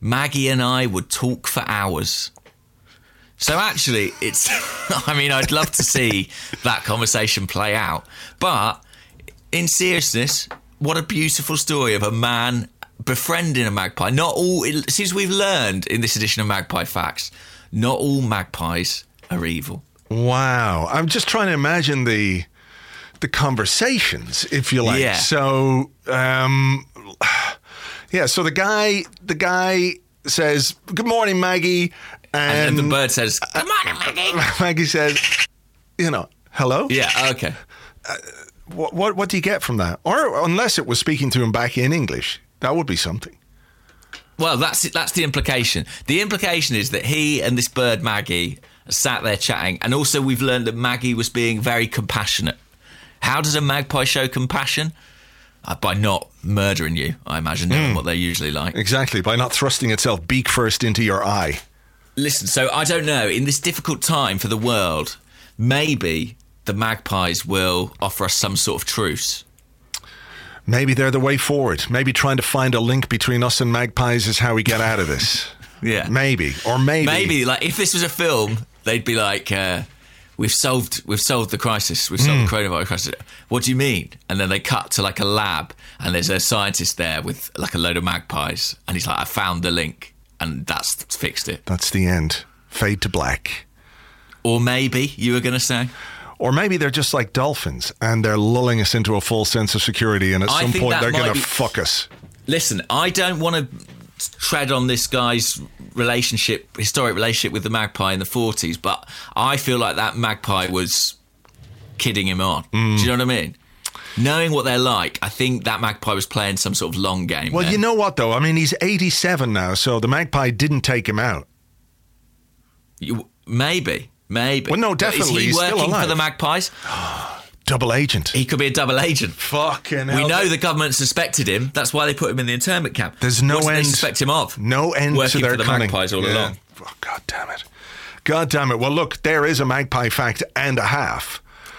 [SPEAKER 6] Maggie and I would talk for hours. So actually, it's... I mean, I'd love to see that conversation play out. But in seriousness, what a beautiful story of a man befriending a magpie. Not all... Since we've learned in this edition of Magpie Facts, not all magpies are evil.
[SPEAKER 5] Wow. I'm just trying to imagine the conversations, if you like.
[SPEAKER 6] Yeah.
[SPEAKER 5] So, so the guy says, "Good morning, Maggie."
[SPEAKER 6] And the bird says, "Good morning, Maggie."
[SPEAKER 5] Maggie says, "Hello?"
[SPEAKER 6] Yeah, okay.
[SPEAKER 5] What do you get from that? Or unless it was speaking to him back in English, that would be something.
[SPEAKER 6] Well, that's the implication. The implication is that he and this bird, Maggie, sat there chatting. And also we've learned that Maggie was being very compassionate. How does a magpie show compassion? By not murdering you, I imagine, knowing what they're usually like.
[SPEAKER 5] Exactly, by not thrusting itself beak first into your eye.
[SPEAKER 6] Listen, so I don't know, in this difficult time for the world, maybe the magpies will offer us some sort of truce.
[SPEAKER 5] Maybe they're the way forward. Maybe trying to find a link between us and magpies is how we get out of this.
[SPEAKER 6] Yeah.
[SPEAKER 5] Maybe.
[SPEAKER 6] Maybe, like, if this was a film, they'd be like... We've solved the crisis. We've solved the coronavirus crisis. What do you mean? And then they cut to like a lab, and there's a scientist there with like a load of magpies, and he's like, "I found the link, and that's fixed it."
[SPEAKER 5] That's the end. Fade to black.
[SPEAKER 6] Or maybe you were going to say,
[SPEAKER 5] or maybe they're just like dolphins, and they're lulling us into a false sense of security, and at some point they're going to fuck us.
[SPEAKER 6] Listen, I don't want to tread on this guy's historic relationship with the magpie in the 40s, but I feel like that magpie was kidding him on. Do you know what I mean? Knowing what they're like, I think that magpie was playing some sort of long game.
[SPEAKER 5] Well,
[SPEAKER 6] there.
[SPEAKER 5] You know what, though? I mean, he's 87 now, so the magpie didn't take him out.
[SPEAKER 6] Maybe.
[SPEAKER 5] Well, no, definitely.
[SPEAKER 6] Is he working
[SPEAKER 5] still alive
[SPEAKER 6] for the magpies?
[SPEAKER 5] Double agent.
[SPEAKER 6] He could be a double agent.
[SPEAKER 5] Fucking hell.
[SPEAKER 6] We know the government suspected him. That's why they put him in the internment camp.
[SPEAKER 5] There's no end.
[SPEAKER 6] What do they suspect him of?
[SPEAKER 5] No end
[SPEAKER 6] working
[SPEAKER 5] to their
[SPEAKER 6] for the
[SPEAKER 5] cunning.
[SPEAKER 6] magpies all along.
[SPEAKER 5] Oh, God damn it. God damn it. Well, look, there is a magpie fact and a half.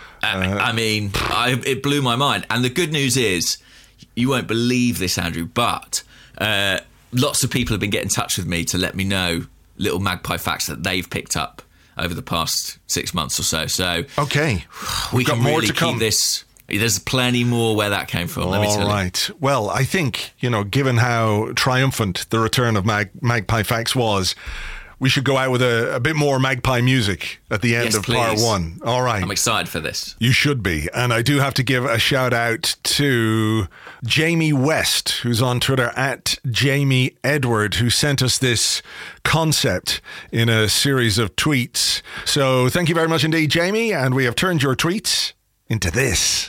[SPEAKER 6] It blew my mind. And the good news is, you won't believe this, Andrew, but lots of people have been getting in touch with me to let me know little magpie facts that they've picked up over the past 6 months or so. So
[SPEAKER 5] okay,
[SPEAKER 6] we
[SPEAKER 5] got
[SPEAKER 6] can
[SPEAKER 5] more
[SPEAKER 6] really
[SPEAKER 5] to come.
[SPEAKER 6] Keep this. There's plenty more where that came from. Let me tell you.
[SPEAKER 5] All right. Well, I think, given how triumphant the return of Magpie Facts was, we should go out with a bit more magpie music at the end of part one. All right.
[SPEAKER 6] I'm excited for this.
[SPEAKER 5] You should be. And I do have to give a shout out to Jamie West, who's on Twitter at Jamie Edward, who sent us this concept in a series of tweets. So thank you very much indeed, Jamie. And we have turned your tweets into this.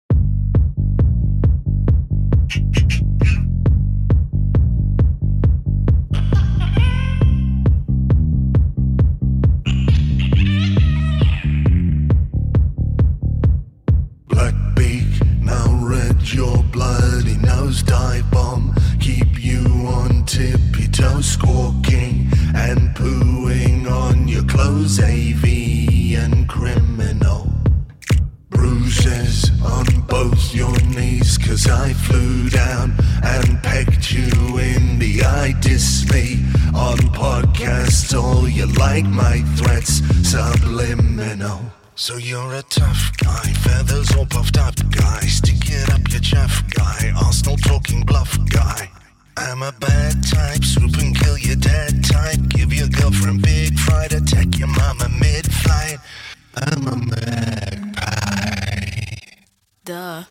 [SPEAKER 7] Your bloody nose dive bomb, keep you on tippy toes, squawking and pooing on your clothes, avian criminal. Bruises on both your knees, 'cause I flew down and pecked you in the eye. Diss me on podcast, all you like my threats, subliminal. So you're a tough guy, feathers all puffed up guy, stick it up your chaff guy, Arsenal talking bluff guy. I'm a bad type, swoop and kill your dad type, give your girlfriend big fright, attack your mama mid-flight. I'm a magpie.
[SPEAKER 8] Duh.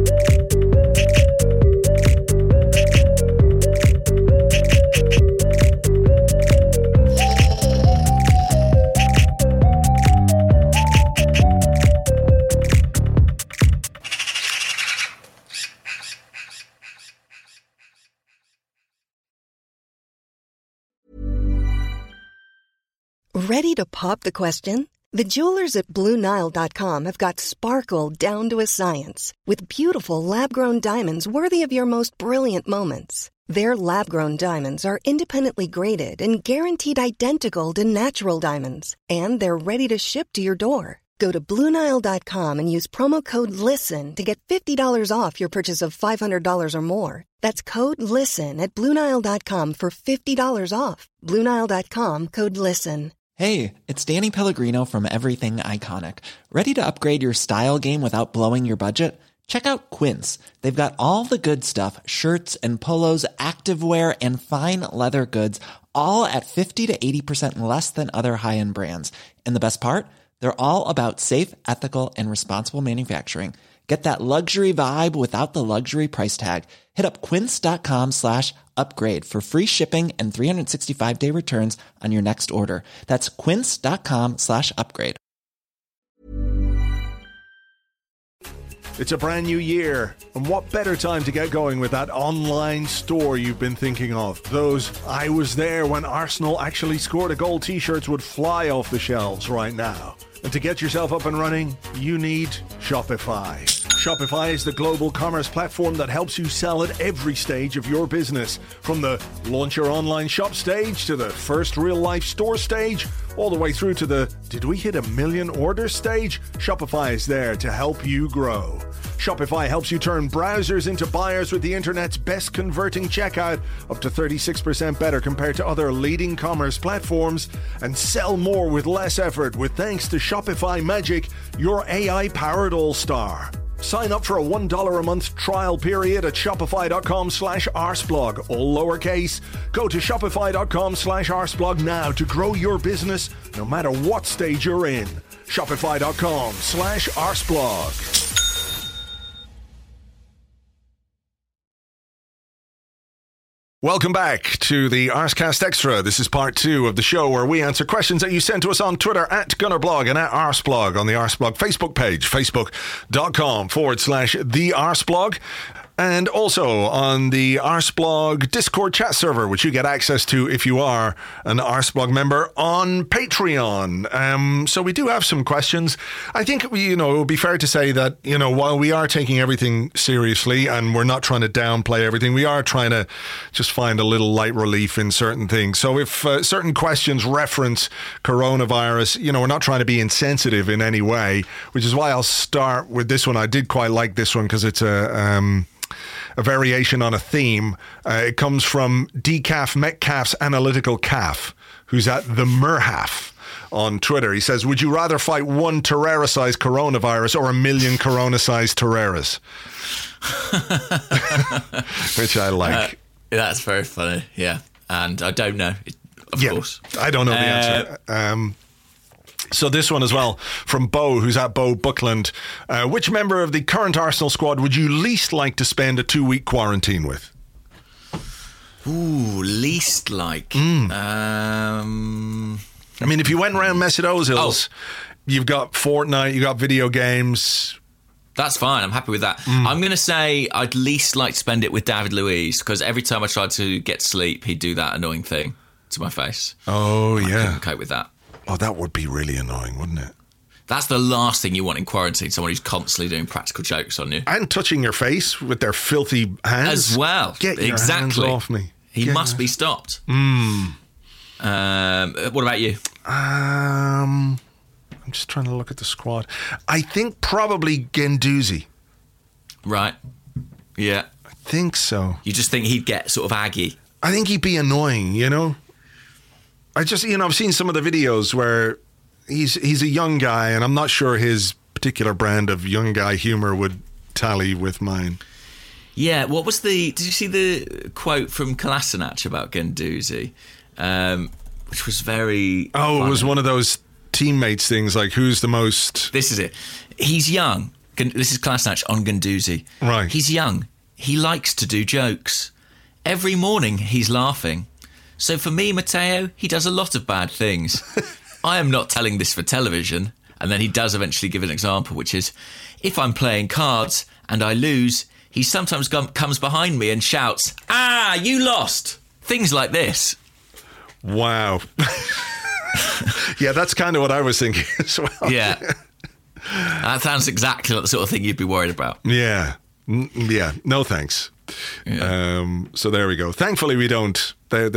[SPEAKER 9] Ready to pop the question? The jewelers at BlueNile.com have got sparkle down to a science with beautiful lab-grown diamonds worthy of your most brilliant moments. Their lab-grown diamonds are independently graded and guaranteed identical to natural diamonds, and they're ready to ship to your door. Go to BlueNile.com and use promo code LISTEN to get $50 off your purchase of $500 or more. That's code LISTEN at BlueNile.com for $50 off. BlueNile.com, code LISTEN.
[SPEAKER 8] Hey, it's Danny Pellegrino from Everything Iconic. Ready to upgrade your style game without blowing your budget? Check out Quince. They've got all the good stuff, shirts and polos, activewear, and fine leather goods, all at 50 to 80% less than other high-end brands. And the best part? They're all about safe, ethical, and responsible manufacturing. Get that luxury vibe without the luxury price tag. Hit up quince.com/upgrade for free shipping and 365-day returns on your next order. That's quince.com/upgrade.
[SPEAKER 5] It's a brand new year, and what better time to get going with that online store you've been thinking of? Those "I was there when Arsenal actually scored a goal" t-shirts would fly off the shelves right now. And to get yourself up and running, you need Shopify. Shopify is the global commerce platform that helps you sell at every stage of your business. From the launch your online shop stage to the first real-life store stage, all the way through to the "did we hit 1 million orders" stage, Shopify is there to help you grow. Shopify helps you turn browsers into buyers with the internet's best converting checkout, up to 36% better compared to other leading commerce platforms, and sell more with less effort with thanks to Shopify Magic, your AI-powered all-star. Sign up for a $1 a month trial period at shopify.com/arsblog, all lowercase. Go to shopify.com/arsblog now to grow your business no matter what stage you're in. Shopify.com/arsblog. Welcome back to the Arscast Extra. This is part 2 of the show where we answer questions that you send to us on Twitter at Gunnerblog and at Arsblog on the Arsblog Facebook page, facebook.com/the Arsblog. And also on the Arsblog Discord chat server, which you get access to if you are an Arsblog member on Patreon. So we do have some questions. I think, it would be fair to say that, while we are taking everything seriously and we're not trying to downplay everything, we are trying to just find a little light relief in certain things. So if certain questions reference coronavirus, we're not trying to be insensitive in any way, which is why I'll start with this one. I did quite like this one because it's a variation on a theme. It comes from Decaf Metcalf's Analytical Calf, who's at the Merhaf on Twitter. He says, would you rather fight one Terrera-sized coronavirus or 1 million Corona-sized Terreras? Which I like.
[SPEAKER 6] That's very funny, yeah. And I don't know, of course.
[SPEAKER 5] I don't know the answer. So this one as well from Bo, who's at Bo Buckland. Which member of the current Arsenal squad would you least like to spend a 2-week quarantine with?
[SPEAKER 6] Ooh, least like.
[SPEAKER 5] I mean, if you went around Mesut Ozil's, you've got Fortnite, you've got video games.
[SPEAKER 6] That's fine. I'm happy with that. I'm going to say I'd least like to spend it with David Luiz, because every time I tried to get sleep, he'd do that annoying thing to my face.
[SPEAKER 5] Oh,
[SPEAKER 6] I
[SPEAKER 5] yeah.
[SPEAKER 6] couldn't cope with that.
[SPEAKER 5] Oh, that would be really annoying, wouldn't it?
[SPEAKER 6] That's the last thing you want in quarantine, someone who's constantly doing practical jokes on you.
[SPEAKER 5] And touching your face with their filthy hands.
[SPEAKER 6] As well.
[SPEAKER 5] Get your hands off me.
[SPEAKER 6] He must be stopped. What about you?
[SPEAKER 5] I'm just trying to look at the squad. I think probably Guendouzi.
[SPEAKER 6] Right. Yeah.
[SPEAKER 5] I think so.
[SPEAKER 6] You just think he'd get sort of aggy?
[SPEAKER 5] I think he'd be annoying, I just, I've seen some of the videos where he's a young guy, and I'm not sure his particular brand of young guy humor would tally with mine.
[SPEAKER 6] Yeah, did you see the quote from Kolasinac about Guendouzi? Which was very funny.
[SPEAKER 5] It was one of those teammates things, like who's the most...
[SPEAKER 6] This is it. He's young. This is Kolasinac on Guendouzi.
[SPEAKER 5] Right.
[SPEAKER 6] He's young. He likes to do jokes. Every morning he's laughing. So for me, Matteo, he does a lot of bad things. I am not telling this for television. And then he does eventually give an example, which is, if I'm playing cards and I lose, he sometimes comes behind me and shouts, "Ah, you lost!" Things like this.
[SPEAKER 5] Wow. Yeah, that's kind of what I was thinking as well.
[SPEAKER 6] Yeah. That sounds exactly like the sort of thing you'd be worried about.
[SPEAKER 5] Yeah. Yeah. No thanks. Yeah. So there we go. Thankfully, we don't. They're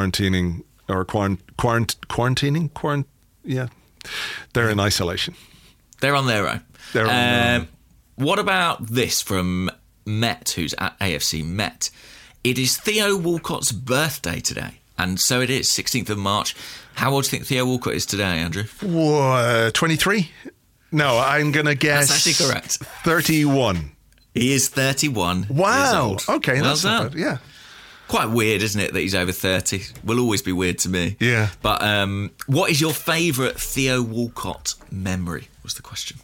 [SPEAKER 5] quarantining or quarantining. Yeah. They're in isolation.
[SPEAKER 6] They're on their own.
[SPEAKER 5] They're on their own.
[SPEAKER 6] What about this from Met, who's at AFC Met? It is Theo Walcott's birthday today, and so it is, 16th of March. How old do you think Theo Walcott is today, Andrew?
[SPEAKER 5] 23? No, I'm going to guess...
[SPEAKER 6] That's actually correct.
[SPEAKER 5] 31.
[SPEAKER 6] He is 31
[SPEAKER 5] Wow.
[SPEAKER 6] years old.
[SPEAKER 5] Okay,
[SPEAKER 6] well
[SPEAKER 5] that's
[SPEAKER 6] done.
[SPEAKER 5] not bad. Yeah.
[SPEAKER 6] Quite weird, isn't it, that he's over 30? Will always be weird to me.
[SPEAKER 5] Yeah.
[SPEAKER 6] But what is your favourite Theo Walcott memory, was the question.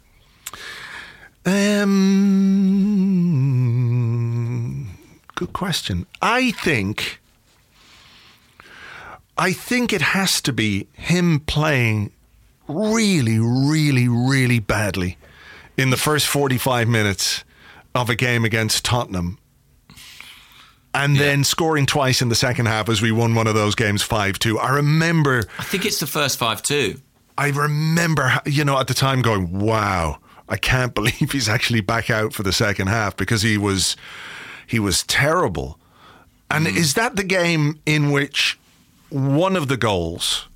[SPEAKER 5] Good question. I think it has to be him playing really, really, really badly in the first 45 minutes of a game against Tottenham. And then scoring twice in the second half as we won one of those games 5-2. I
[SPEAKER 6] think it's the first 5-2.
[SPEAKER 5] I remember, at the time going, wow, I can't believe he's actually back out for the second half, because he was terrible. And is that the game in which one of the goals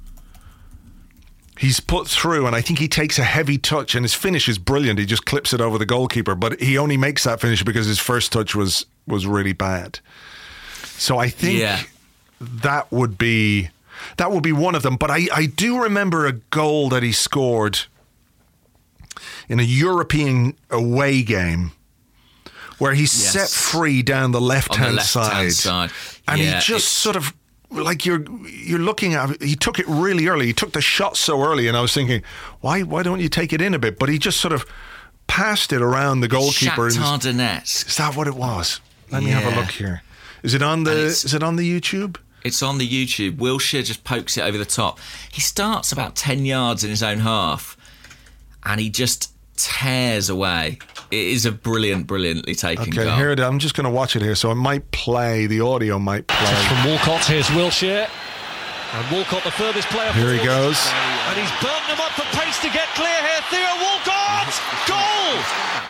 [SPEAKER 5] he's put through, and I think he takes a heavy touch, and his finish is brilliant. He just clips it over the goalkeeper, but he only makes that finish because his first touch was really bad. So I think that would be one of them. But I do remember a goal that he scored in a European away game where he's set free down the left-hand side. And he just sort of, like you're looking at, he took it really early. He took the shot so early, and I was thinking, why don't you take it in a bit? But he just sort of passed it around the goalkeeper.
[SPEAKER 6] Shakhtar Donetsk.
[SPEAKER 5] Is that what it was? Let me have a look here. Is it on the YouTube?
[SPEAKER 6] It's on the YouTube. Wilshere just pokes it over the top. He starts about 10 yards in his own half, and he just tears away. It is a brilliantly taken goal.
[SPEAKER 5] Okay, here it is. I'm just going to watch it here, so it might play. The audio might play.
[SPEAKER 10] Just from Walcott, here's Wilshere. And Walcott, the furthest player.
[SPEAKER 5] Here he goes.
[SPEAKER 10] And he's burnt them up for pace to get clear here. Theo Walcott! Goal!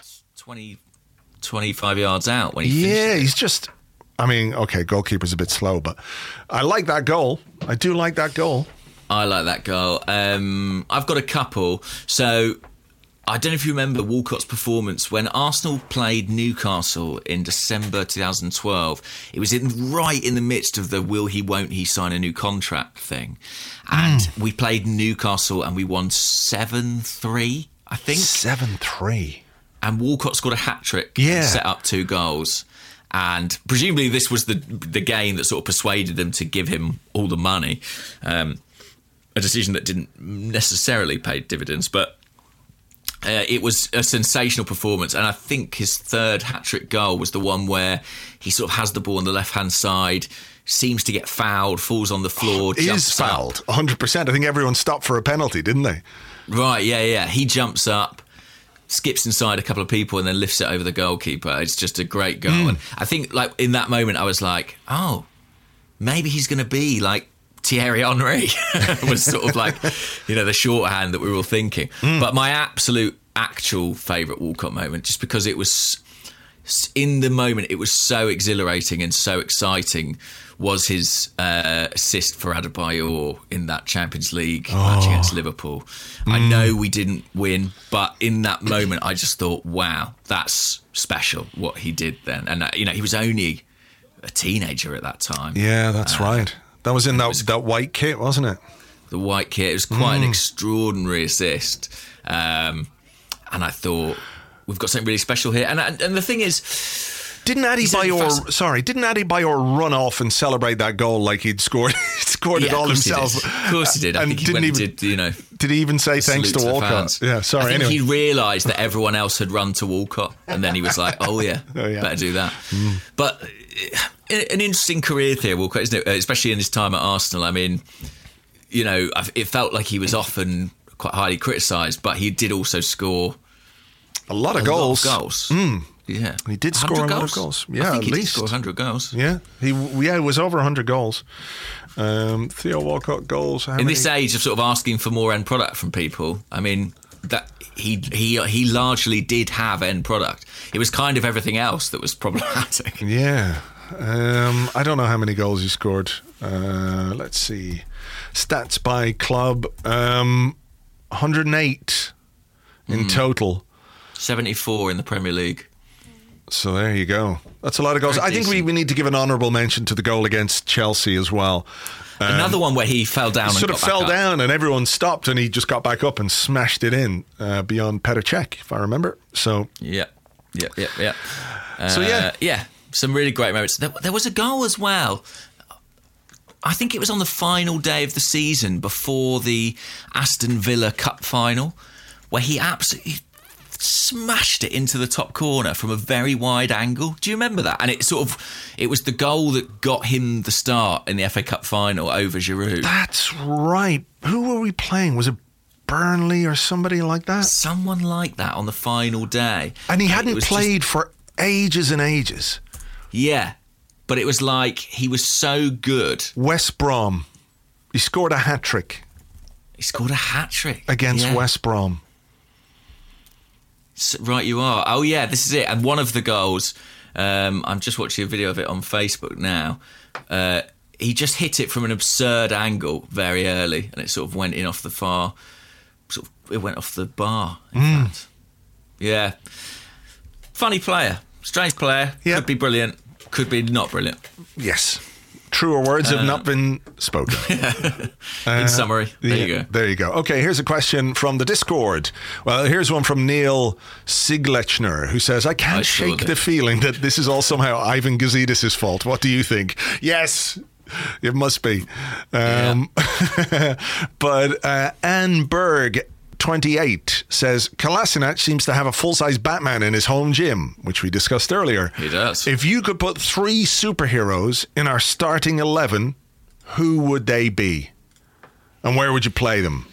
[SPEAKER 6] 25 yards out when he finished.
[SPEAKER 5] Yeah, he's just... I mean, okay, goalkeeper's a bit slow, but I like that goal. I do like that goal.
[SPEAKER 6] I like that goal. I've got a couple. So... I don't know if you remember Walcott's performance when Arsenal played Newcastle in December 2012. It was right in the midst of the will he, won't he sign a new contract thing. And we played Newcastle and we won 7-3, I think.
[SPEAKER 5] 7-3.
[SPEAKER 6] And Walcott scored a hat-trick and set up 2 goals. And presumably this was the game that sort of persuaded them to give him all the money. A decision that didn't necessarily pay dividends, but... it was a sensational performance, and I think his third hat-trick goal was the one where he sort of has the ball on the left-hand side, seems to get fouled, falls on the floor, jumps
[SPEAKER 5] is fouled, 100%. I think everyone stopped for a penalty, didn't they?
[SPEAKER 6] Right, yeah. He jumps up, skips inside a couple of people, and then lifts it over the goalkeeper. It's just a great goal. And I think, like, in that moment, I was like, oh, maybe he's going to be like Thierry Henry was sort of like, the shorthand that we were all thinking. But my actual favourite Walcott moment, just because it was, in the moment, it was so exhilarating and so exciting, was his assist for Adebayor in that Champions League match against Liverpool. I know we didn't win, but in that moment, I just thought, wow, that's special what he did then. And, he was only a teenager at that time.
[SPEAKER 5] Yeah, that's right. That was in that white kit, wasn't it?
[SPEAKER 6] The white kit. It was quite an extraordinary assist. And I thought, we've got something really special here. And the thing is...
[SPEAKER 5] Didn't Adebayor run off and celebrate that goal like he'd scored it all himself?
[SPEAKER 6] Of course he did. I think he went and did,
[SPEAKER 5] Did he even say thanks to Walcott?
[SPEAKER 6] Yeah, sorry. I think he realised that everyone else had run to Walcott, and then he was like, oh yeah, better do that. But an interesting career there, Walcott, isn't it? Especially in his time at Arsenal. I mean, it felt like he was often quite highly criticised, but he did also score
[SPEAKER 5] a lot of goals.
[SPEAKER 6] Yeah,
[SPEAKER 5] he did score a lot of goals. Yeah,
[SPEAKER 6] I think
[SPEAKER 5] at
[SPEAKER 6] he
[SPEAKER 5] least
[SPEAKER 6] did score 100 goals.
[SPEAKER 5] Yeah, it was over 100 goals. Theo Walcott goals.
[SPEAKER 6] In this age of sort of asking for more end product from people, I mean that he largely did have end product. It was kind of everything else that was problematic.
[SPEAKER 5] Yeah, I don't know how many goals he scored. Let's see, stats by club: 108 in total.
[SPEAKER 6] 74 in the Premier League.
[SPEAKER 5] So there you go. That's a lot of goals.
[SPEAKER 6] Very
[SPEAKER 5] I think we need to give an honourable mention to the goal against Chelsea as well.
[SPEAKER 6] Another one where he fell down.
[SPEAKER 5] He sort of fell down and everyone stopped and he just got back up and smashed it in beyond Petr Cech, if I remember. So
[SPEAKER 6] yeah.
[SPEAKER 5] So
[SPEAKER 6] some really great moments. There was a goal as well. I think it was on the final day of the season before the Aston Villa Cup final, where he absolutely smashed it into the top corner from a very wide angle. Do you remember that? And it was the goal that got him the start in the FA Cup final over Giroud.
[SPEAKER 5] That's right. Who were we playing? Was it Burnley or somebody like that?
[SPEAKER 6] Someone like that on the final day.
[SPEAKER 5] And he hadn't played for ages and ages.
[SPEAKER 6] Yeah. But it was like he was so good.
[SPEAKER 5] West Brom. He scored a hat-trick. Against West Brom.
[SPEAKER 6] Right, you are. Oh, yeah, this is it. And one of the goals, I'm just watching a video of it on Facebook now. He just hit it from an absurd angle very early, and it sort of went in off the far. It went off the bar, in fact. Yeah. Funny player. Strange player.
[SPEAKER 5] Yeah.
[SPEAKER 6] Could be brilliant. Could be not brilliant.
[SPEAKER 5] Yes. Truer words have not been spoken.
[SPEAKER 6] In summary, there you go.
[SPEAKER 5] There you go. Okay, here's a question from the Discord. Well, here's one from Neil Siglechner, who says, I can't shake the feeling that this is all somehow Ivan Gazidis' fault. What do you think? Yes, it must be. But Anne Berg, 28, says Kolasinac seems to have a full-size Batman in his home gym, which we discussed earlier.
[SPEAKER 6] He does.
[SPEAKER 5] If you could put 3 superheroes in our starting 11, who would they be? And where would you play them?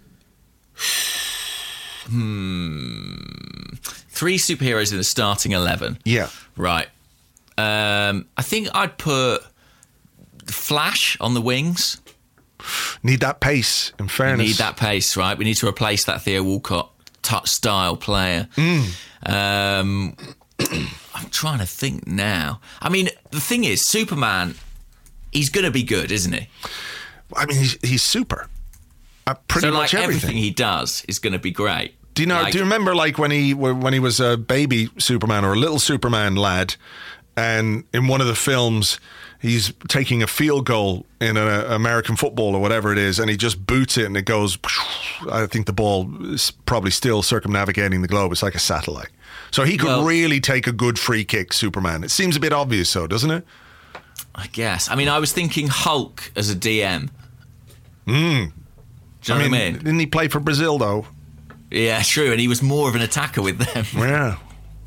[SPEAKER 6] 3 superheroes in the starting 11.
[SPEAKER 5] Yeah.
[SPEAKER 6] Right. I think I'd put Flash on the wings.
[SPEAKER 5] Need that pace, in fairness.
[SPEAKER 6] We need that pace, right? We need to replace that Theo Walcott style player. I'm trying to think now. I mean, the thing is, Superman, he's going to be good, isn't he?
[SPEAKER 5] I mean, he's super. Pretty much
[SPEAKER 6] everything he does is going to be great.
[SPEAKER 5] Do you know? Do you remember, like when he was a baby Superman or a little Superman lad, and in one of the films, he's taking a field goal in an American football or whatever it is, and he just boots it and it goes, I think the ball is probably still circumnavigating the globe. It's like a satellite. So he could really take a good free kick, Superman. It seems a bit obvious, though, doesn't it?
[SPEAKER 6] I guess. I mean, I was thinking Hulk as a DM. Do you know what I mean?
[SPEAKER 5] Didn't he play for Brazil, though?
[SPEAKER 6] Yeah, true. And he was more of an attacker with them.
[SPEAKER 5] Yeah.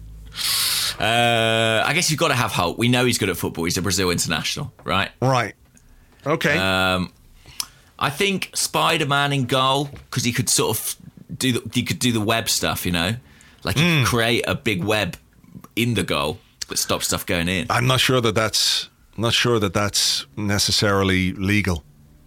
[SPEAKER 6] I guess you've got to have Hulk. We know he's good at football. He's a Brazil international, right?
[SPEAKER 5] Right. Okay.
[SPEAKER 6] I think Spider-Man in goal, because he could sort of do the web stuff, you know, like he could create a big web in the goal that stops stuff going in.
[SPEAKER 5] I'm not sure that that's necessarily legal.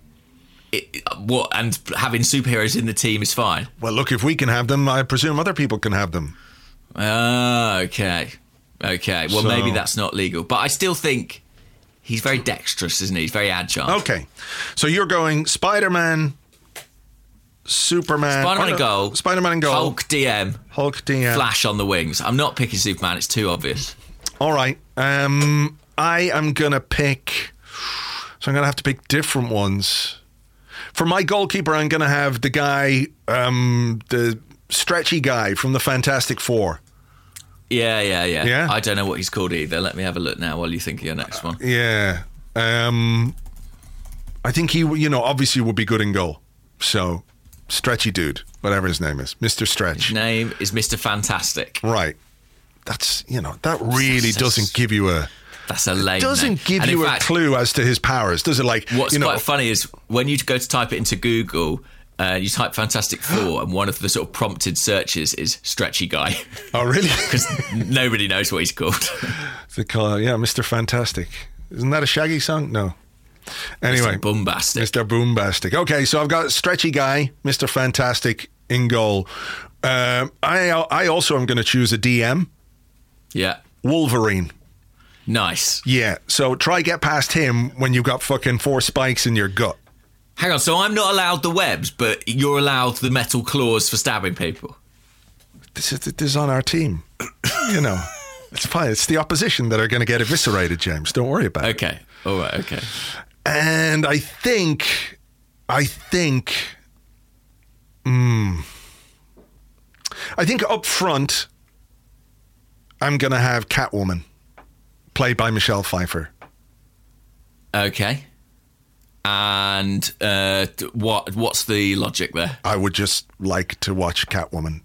[SPEAKER 6] And having superheroes in the team is fine.
[SPEAKER 5] Well, look, if we can have them, I presume other people can have them.
[SPEAKER 6] Okay. Well, maybe that's not legal, but I still think he's very dexterous, isn't he? He's very agile.
[SPEAKER 5] Okay, so you're going Spider-Man, Superman,
[SPEAKER 6] Spider-Man in goal,
[SPEAKER 5] Hulk
[SPEAKER 6] DM, Flash on the wings. I'm not picking Superman; it's too obvious.
[SPEAKER 5] All right, I am gonna pick. So I'm gonna have to pick different ones. For my goalkeeper, I'm gonna have the guy, the stretchy guy from the Fantastic Four.
[SPEAKER 6] Yeah. I don't know what he's called either. Let me have a look now while you think of your next one.
[SPEAKER 5] Yeah. I think he, obviously would be good in goal. So, stretchy dude, whatever his name is, Mr. Stretch.
[SPEAKER 6] His name is Mr. Fantastic.
[SPEAKER 5] Right. That's, that really doesn't give you a...
[SPEAKER 6] That's a lame
[SPEAKER 5] doesn't give you a clue as to his powers, does it? Like,
[SPEAKER 6] what's quite funny is when you go to type it into Google... you type Fantastic Four, and one of the sort of prompted searches is Stretchy Guy.
[SPEAKER 5] Oh, really?
[SPEAKER 6] Because nobody knows what he's called.
[SPEAKER 5] They call it, Mr. Fantastic. Isn't that a Shaggy song? No. Anyway.
[SPEAKER 6] Mr. Boombastic.
[SPEAKER 5] Mr. Boombastic. Okay, so I've got Stretchy Guy, Mr. Fantastic in goal. I also am going to choose a DM.
[SPEAKER 6] Yeah.
[SPEAKER 5] Wolverine.
[SPEAKER 6] Nice.
[SPEAKER 5] Yeah, so try get past him when you've got fucking 4 spikes in your gut.
[SPEAKER 6] Hang on, so I'm not allowed the webs, but you're allowed the metal claws for stabbing people?
[SPEAKER 5] this is on our team. You know, it's fine. It's the opposition that are going to get eviscerated, James. Don't worry about it.
[SPEAKER 6] Okay. All right. Okay.
[SPEAKER 5] And I think up front, I'm going to have Catwoman, played by Michelle Pfeiffer.
[SPEAKER 6] Okay. And what's the logic there?
[SPEAKER 5] I would just like to watch Catwoman.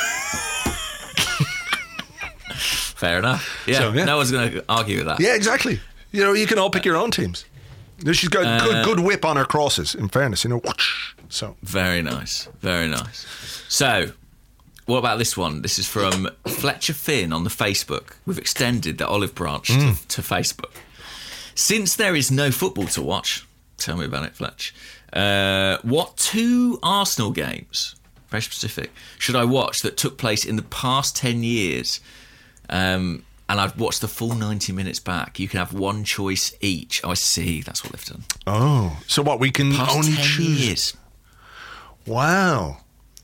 [SPEAKER 6] Fair enough. Yeah,
[SPEAKER 5] So, yeah.
[SPEAKER 6] No one's going to argue with that.
[SPEAKER 5] Yeah, exactly. You know, you can all pick your own teams. She's got good whip on her crosses, in fairness, you know. So
[SPEAKER 6] Very nice. Very nice. So, what about this one? This is from Fletcher Finn on the Facebook. We've extended the olive branch to Facebook. Since there is no football to watch, tell me about it, Fletch. What 2 Arsenal games, very specific, should I watch that took place in the past 10 years? And I've watched the full 90 minutes back. You can have one choice each. Oh, I see. That's what they've done.
[SPEAKER 5] Oh, so what, we can
[SPEAKER 6] Past
[SPEAKER 5] only
[SPEAKER 6] 10
[SPEAKER 5] choose?
[SPEAKER 6] years.
[SPEAKER 5] Wow.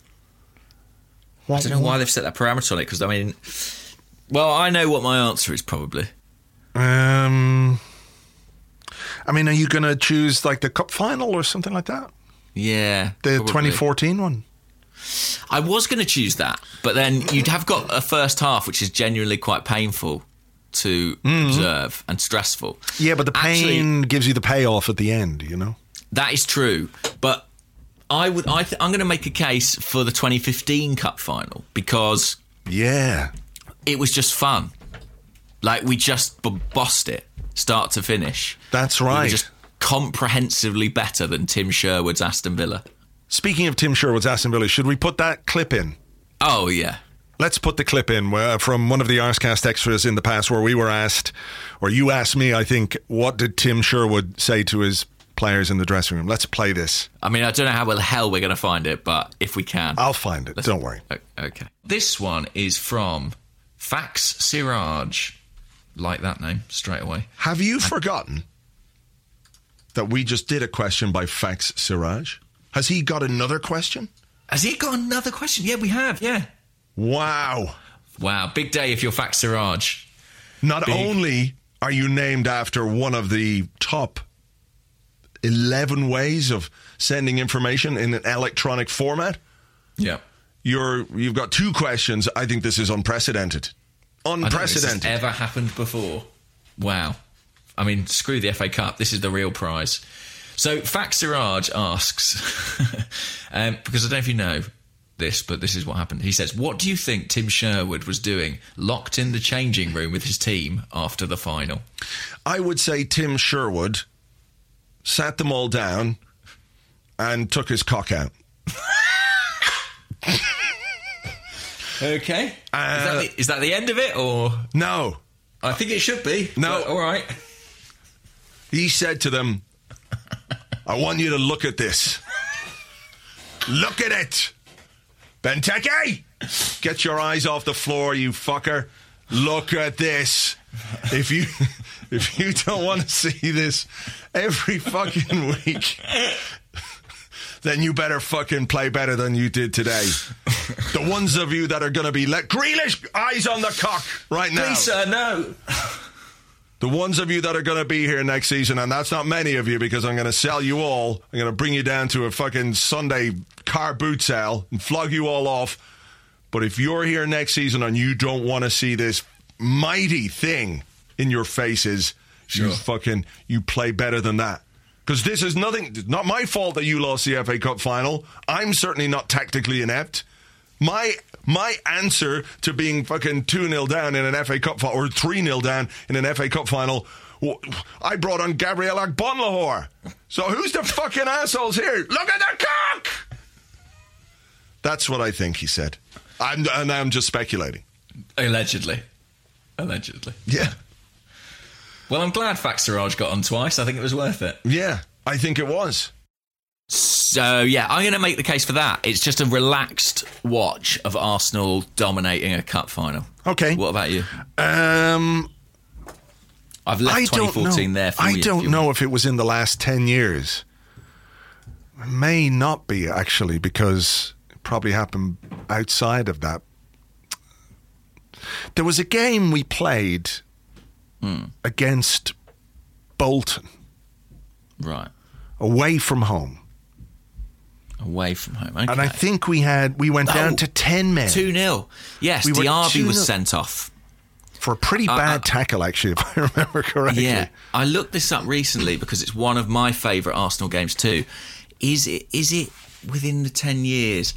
[SPEAKER 6] I don't know why they've set that parameter on it, because, I mean, well, I know what my answer is probably.
[SPEAKER 5] I mean, are you going to choose like the cup final or something like that?
[SPEAKER 6] Yeah.
[SPEAKER 5] The
[SPEAKER 6] probably.
[SPEAKER 5] 2014 one?
[SPEAKER 6] I was going to choose that, but then you'd have got a first half which is genuinely quite painful to observe and stressful.
[SPEAKER 5] Yeah, but the pain gives you the payoff at the end, you know?
[SPEAKER 6] That is true, but I'm going to make a case for the 2015 Cup final, because it was just fun. Like, we just bossed it, start to finish.
[SPEAKER 5] That's
[SPEAKER 6] We
[SPEAKER 5] right.
[SPEAKER 6] were just comprehensively better than Tim Sherwood's Aston Villa.
[SPEAKER 5] Speaking of Tim Sherwood's Aston Villa, should we put that clip in?
[SPEAKER 6] Oh, yeah.
[SPEAKER 5] Let's put the clip in from one of the Arscast extras in the past, where we were asked, or you asked me, I think, what did Tim Sherwood say to his players in the dressing room? Let's play this.
[SPEAKER 6] I mean, I don't know how the hell we're going to find it, but if we can.
[SPEAKER 5] I'll find it. Don't worry.
[SPEAKER 6] Okay. This one is from Fax Siraj. Like that name, straight away.
[SPEAKER 5] Have you forgotten that we just did a question by Fax Siraj? Has he got another question?
[SPEAKER 6] Has he got another question? Yeah, we have, yeah.
[SPEAKER 5] Wow.
[SPEAKER 6] Wow, big day if you're Fax Siraj.
[SPEAKER 5] Not only are you named after one of the top 11 ways of sending information in an electronic format.
[SPEAKER 6] Yeah.
[SPEAKER 5] You've got 2 questions. I think this is unprecedented.
[SPEAKER 6] I don't think this
[SPEAKER 5] Unprecedented.
[SPEAKER 6] has ever happened before. Wow. I mean, screw the FA Cup. This is the real prize. So, Fax Siraj asks, because I don't know if you know this, but this is what happened. He says, what do you think Tim Sherwood was doing locked in the changing room with his team after the final?
[SPEAKER 5] I would say Tim Sherwood sat them all down and took his cock out.
[SPEAKER 6] Okay. Is that the end of it, or?
[SPEAKER 5] No.
[SPEAKER 6] I think it should be.
[SPEAKER 5] No.
[SPEAKER 6] But all right.
[SPEAKER 5] He said to them, I want you to look at this. Look at it. Benteke, get your eyes off the floor, you fucker. Look at this. If you don't want to see this every fucking week, then you better fucking play better than you did today. The ones of you that are going to be Grealish, eyes on the cock right now.
[SPEAKER 6] Please, sir, no.
[SPEAKER 5] The ones of you that are going to be here next season, and that's not many of you, because I'm going to sell you all. I'm going to bring you down to a fucking Sunday car boot sale and flog you all off. But if you're here next season and you don't want to see this mighty thing in your faces,
[SPEAKER 6] sure,
[SPEAKER 5] you play better than that. Because this is not my fault that you lost the FA Cup final. I'm certainly not tactically inept. My answer to being fucking 2-0 down in an FA Cup final, or 3-0 down in an FA Cup final, I brought on Gabriel Agbonlahor. So who's the fucking assholes here? Look at the cock! That's what I think he said. I'm just speculating.
[SPEAKER 6] Allegedly.
[SPEAKER 5] Yeah.
[SPEAKER 6] Well, I'm glad Fax Siraj got on twice. I think it was worth it.
[SPEAKER 5] Yeah, I think it was.
[SPEAKER 6] So, yeah, I'm going to make the case for that. It's just a relaxed watch of Arsenal dominating a cup final.
[SPEAKER 5] Okay.
[SPEAKER 6] What about you?
[SPEAKER 5] I've
[SPEAKER 6] left 2014 there for you.
[SPEAKER 5] I don't know if it was in the last 10 years. It may not be, actually, because it probably happened outside of that There was a game we played against Bolton.
[SPEAKER 6] Right.
[SPEAKER 5] Away from home.
[SPEAKER 6] Away from home, okay.
[SPEAKER 5] And I think we went down to 10 men.
[SPEAKER 6] 2-0. Yes, Diaby was sent off.
[SPEAKER 5] For a pretty bad tackle, actually, if I remember correctly.
[SPEAKER 6] Yeah, I looked this up recently because it's one of my favourite Arsenal games too. Is it within the 10 years?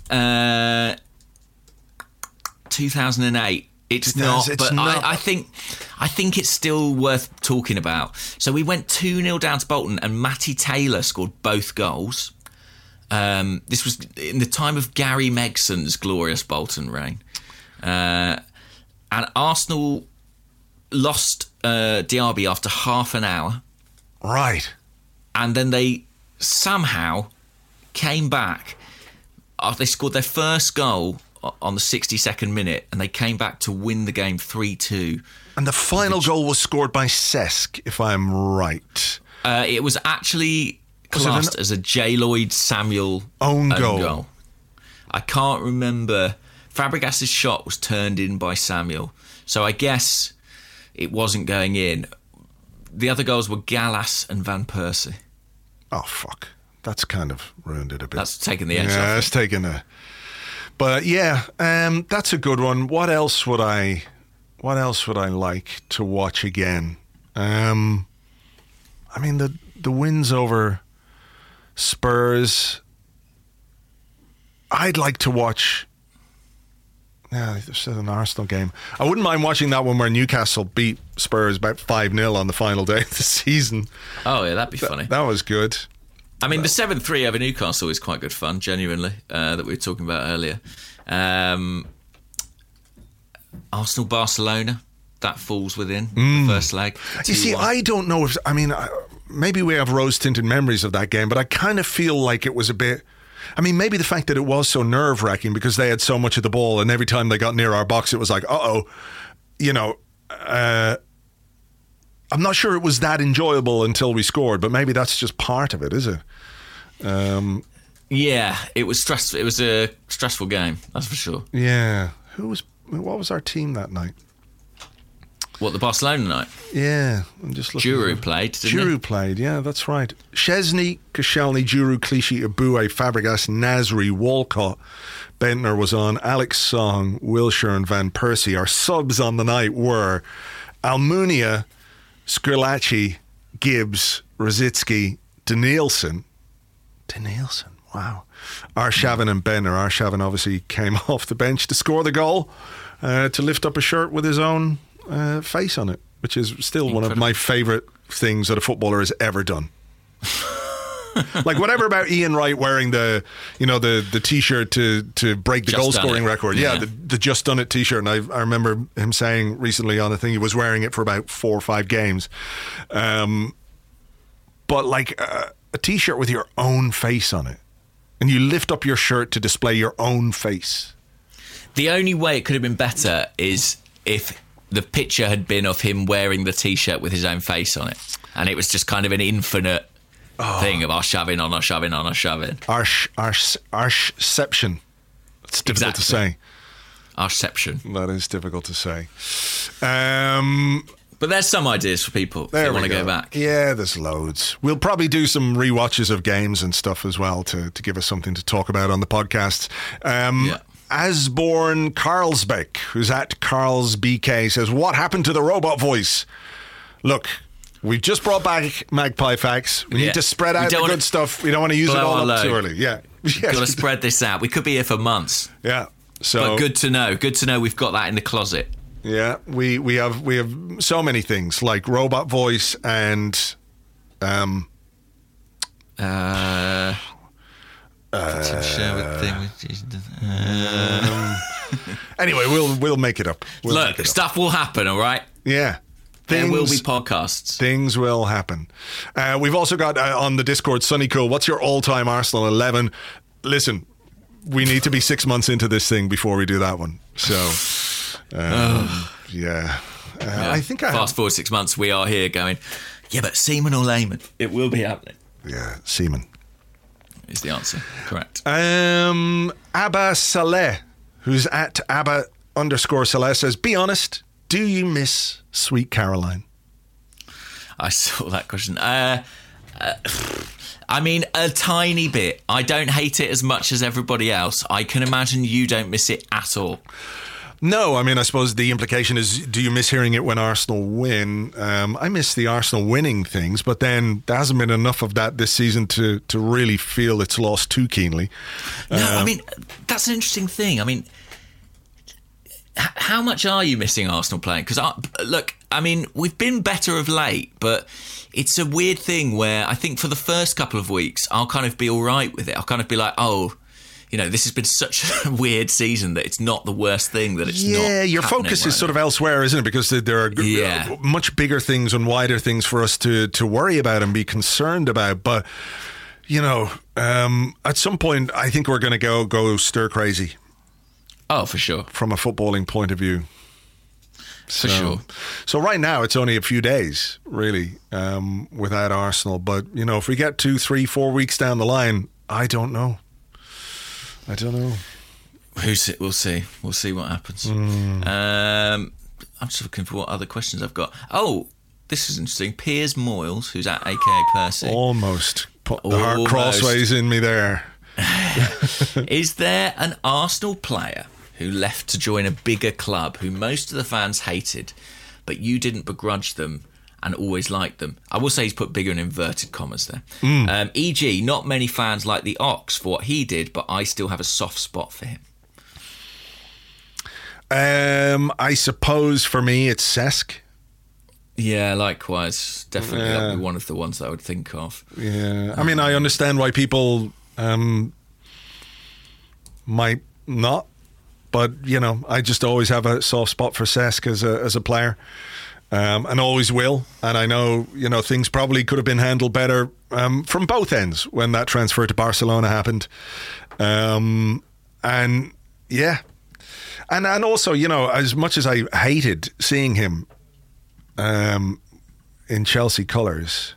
[SPEAKER 6] 2008. It's not, but I think it's still worth talking about. So we went 2-0 down to Bolton, and Matty Taylor scored both goals. This was in the time of Gary Megson's glorious Bolton reign. And Arsenal lost Diaby after half an hour.
[SPEAKER 5] Right.
[SPEAKER 6] And then they somehow came back. They scored their first goal on the 62nd minute, and they came back to win the game 3-2.
[SPEAKER 5] And the final goal was scored by Cesc, if I'm right.
[SPEAKER 6] It was actually classed as a J. Lloyd Samuel
[SPEAKER 5] own goal.
[SPEAKER 6] I can't remember. Fabregas's shot was turned in by Samuel, so I guess it wasn't going in. The other goals were Gallas and Van Persie.
[SPEAKER 5] Oh, fuck. That's kind of ruined it a bit.
[SPEAKER 6] That's taken the edge off.
[SPEAKER 5] Yeah, it's taken a... But yeah, that's a good one. What else would I like to watch again? I mean, the wins over Spurs. I'd like to watch... Yeah, this is an Arsenal game. I wouldn't mind watching that one where Newcastle beat Spurs about 5-0 on the final day of the season.
[SPEAKER 6] Oh, yeah, that'd be funny.
[SPEAKER 5] That was good.
[SPEAKER 6] I mean, the 7-3 over Newcastle is quite good fun, genuinely, that we were talking about earlier. Arsenal-Barcelona, that falls within the first leg.
[SPEAKER 5] You see, I don't know if... I mean, maybe we have rose-tinted memories of that game, but I kind of feel like it was a bit... I mean, maybe the fact that it was so nerve-wracking because they had so much of the ball, and every time they got near our box, it was like, you know... I'm not sure it was that enjoyable until we scored, but maybe that's just part of it, is it?
[SPEAKER 6] Yeah, it was stressful. It was a stressful game, that's for sure.
[SPEAKER 5] Yeah. What was our team that night?
[SPEAKER 6] What, the Barcelona night?
[SPEAKER 5] Yeah, I'm just looking.
[SPEAKER 6] Giroud played, didn't he?
[SPEAKER 5] Giroud played, yeah, that's right. Szczesny, Koscielny, Giroud, Clichy, Aboué, Fabregas, Nasri, Walcott, Bentner was on, Alex Song, Wilshere and Van Persie. Our subs on the night were Almunia, Skrlaci, Gibbs, Rosicki, Danielson, wow. Arshavin and Bentner. Arshavin obviously came off the bench to score the goal, to lift up a shirt with his own face on it, which is still one of my favourite things that a footballer has ever done. Like whatever about Ian Wright wearing the T-shirt to break the goal scoring record. Yeah, the Just Done It T-shirt. And I remember him saying recently on the thing he was wearing it for about 4 or 5 games. But like a T-shirt with your own face on it, and you lift up your shirt to display your own face.
[SPEAKER 6] The only way it could have been better is if the picture had been of him wearing the T-shirt with his own face on it, and it was just kind of an infinite thing of Arshavin on Arshavin on Arshavin.
[SPEAKER 5] Arshception. It's difficult to say.
[SPEAKER 6] Arshception.
[SPEAKER 5] That is difficult to say.
[SPEAKER 6] But there's some ideas for people if they want to go back.
[SPEAKER 5] Yeah, there's loads. We'll probably do some rewatches of games and stuff as well to give us something to talk about on the podcast. Asborn Carlsbeck, who's at CarlsBK, says, what happened to the robot voice? Look, we've just brought back Magpie Facts. We need to spread out the good stuff. We don't want to use it all up too early. Yeah.
[SPEAKER 6] We've got to spread this out. We could be here for months.
[SPEAKER 5] Yeah.
[SPEAKER 6] But good to know. Good to know we've got that in the closet.
[SPEAKER 5] Yeah, we have so many things like robot voice and anyway, we'll make it up.
[SPEAKER 6] Stuff will happen, all right?
[SPEAKER 5] Yeah.
[SPEAKER 6] There will be podcasts.
[SPEAKER 5] Things will happen. We've also got on the Discord, Sonny Cool, what's your all-time Arsenal 11? Listen, we need to be 6 months into this thing before we do that one. So... yeah. I think
[SPEAKER 6] fast forward 6 months, we are here going, yeah, but Seaman or Layman? It will be happening.
[SPEAKER 5] Yeah, Seaman
[SPEAKER 6] is the answer. Correct.
[SPEAKER 5] Abba Saleh, who's at Abba _Celeste says, be honest, do you miss Sweet Caroline?
[SPEAKER 6] I saw that question. I mean, a tiny bit. I don't hate it as much as everybody else. I can imagine you don't miss it at all.
[SPEAKER 5] No, I mean, I suppose the implication is, do you miss hearing it when Arsenal win? I miss the Arsenal winning things, but then there hasn't been enough of that this season to really feel it's lost too keenly.
[SPEAKER 6] No, I mean, that's an interesting thing. I mean, how much are you missing Arsenal playing? Because, look, I mean, we've been better of late, but it's a weird thing where I think for the first couple of weeks, I'll kind of be all right with it. I'll kind of be like, oh, you know, this has been such a weird season that it's not the worst thing that it's not.
[SPEAKER 5] Yeah, your focus is sort of elsewhere, isn't it? Because there are much bigger things and wider things for us to worry about and be concerned about. But, you know, at some point, I think we're going to go stir crazy.
[SPEAKER 6] Oh, for sure.
[SPEAKER 5] From a footballing point of view.
[SPEAKER 6] For sure.
[SPEAKER 5] So right now, it's only a few days, really, without Arsenal. But, you know, if we get 2, 3, 4 weeks down the line, I don't know.
[SPEAKER 6] We'll see. We'll see what happens. I'm just looking for what other questions I've got. Oh, this is interesting. Piers Moyles, who's at AKA Percy.
[SPEAKER 5] Almost. Put the heart crossways in me there.
[SPEAKER 6] Is there an Arsenal player who left to join a bigger club who most of the fans hated, but you didn't begrudge them and always liked them? I will say he's put bigger in inverted commas there. E.g., not many fans like the Ox for what he did, but I still have a soft spot for him.
[SPEAKER 5] I suppose for me it's Cesc.
[SPEAKER 6] Yeah, likewise. Definitely that would be one of the ones that I would think of.
[SPEAKER 5] Yeah. I mean, I understand why people might not, but, you know, I just always have a soft spot for Cesc as a player. And always will. And I know, you know, things probably could have been handled better from both ends when that transfer to Barcelona happened. And yeah. And also, you know, as much as I hated seeing him in Chelsea colours,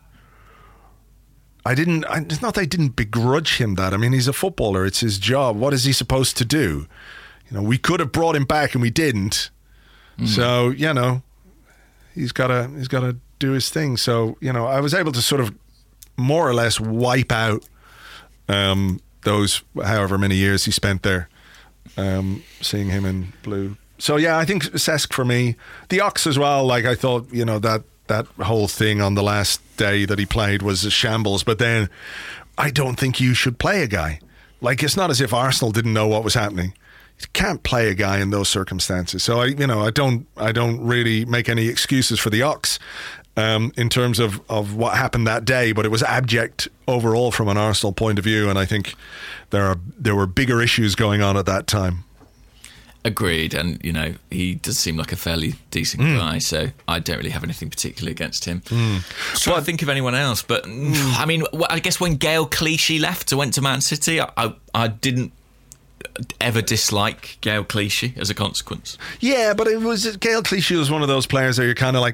[SPEAKER 5] it's not that I didn't begrudge him that. I mean, he's a footballer. It's his job. What is he supposed to do? You know, we could have brought him back and we didn't. So, you know, he's got to do his thing. So, you know, I was able to sort of more or less wipe out those however many years he spent there, seeing him in blue. So, yeah, I think Cesc for me. The Ox as well, like I thought, you know, that whole thing on the last day that he played was a shambles. But then I don't think you should play a guy. Like, it's not as if Arsenal didn't know what was happening. You can't play a guy in those circumstances. So I don't really make any excuses for the Ox in terms of what happened that day, but it was abject overall from an Arsenal point of view, and I think there were bigger issues going on at that time.
[SPEAKER 6] Agreed, and you know, he does seem like a fairly decent guy, so I don't really have anything particularly against him. I'm trying to think of anyone else, but I mean, I guess when Gael Clichy left, went to Man City, I didn't ever dislike Gael Clichy as a consequence.
[SPEAKER 5] Yeah, but Gael Clichy was one of those players that you're kind of like,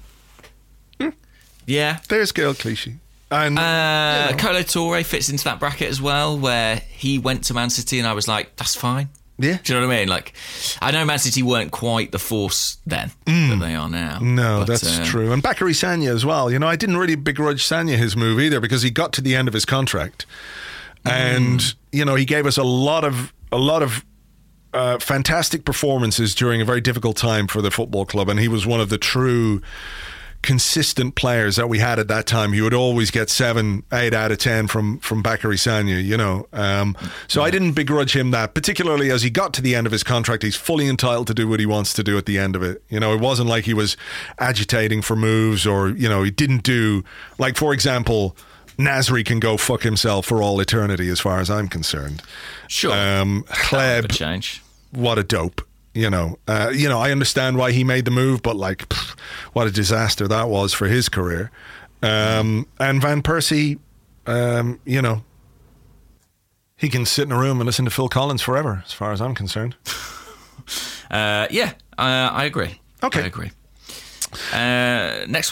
[SPEAKER 6] yeah,
[SPEAKER 5] there's Gael Clichy. And
[SPEAKER 6] Kolo Touré fits into that bracket as well, where he went to Man City and I was like, that's fine.
[SPEAKER 5] Yeah.
[SPEAKER 6] Do you know what I mean? Like, I know Man City weren't quite the force then that they are now.
[SPEAKER 5] No, but that's true. And Bakary Sagna as well. You know, I didn't really begrudge Sagna his move either, because he got to the end of his contract. And, you know, he gave us a lot of fantastic performances during a very difficult time for the football club. And he was one of the true consistent players that we had at that time. He would always get 7, 8 out of 10 from Bakary Sagna, you know. So I didn't begrudge him that, particularly as he got to the end of his contract. He's fully entitled to do what he wants to do at the end of it. You know, it wasn't like he was agitating for moves, or, you know, he didn't do, like, for example, Nasri can go fuck himself for all eternity as far as I'm concerned.
[SPEAKER 6] Sure.
[SPEAKER 5] Hleb,
[SPEAKER 6] change.
[SPEAKER 5] What a dope. You know, I understand why he made the move, but like, what a disaster that was for his career. And Van Persie, you know, he can sit in a room and listen to Phil Collins forever, as far as I'm concerned.
[SPEAKER 6] Yeah, I agree.
[SPEAKER 5] Okay.
[SPEAKER 6] I agree. Next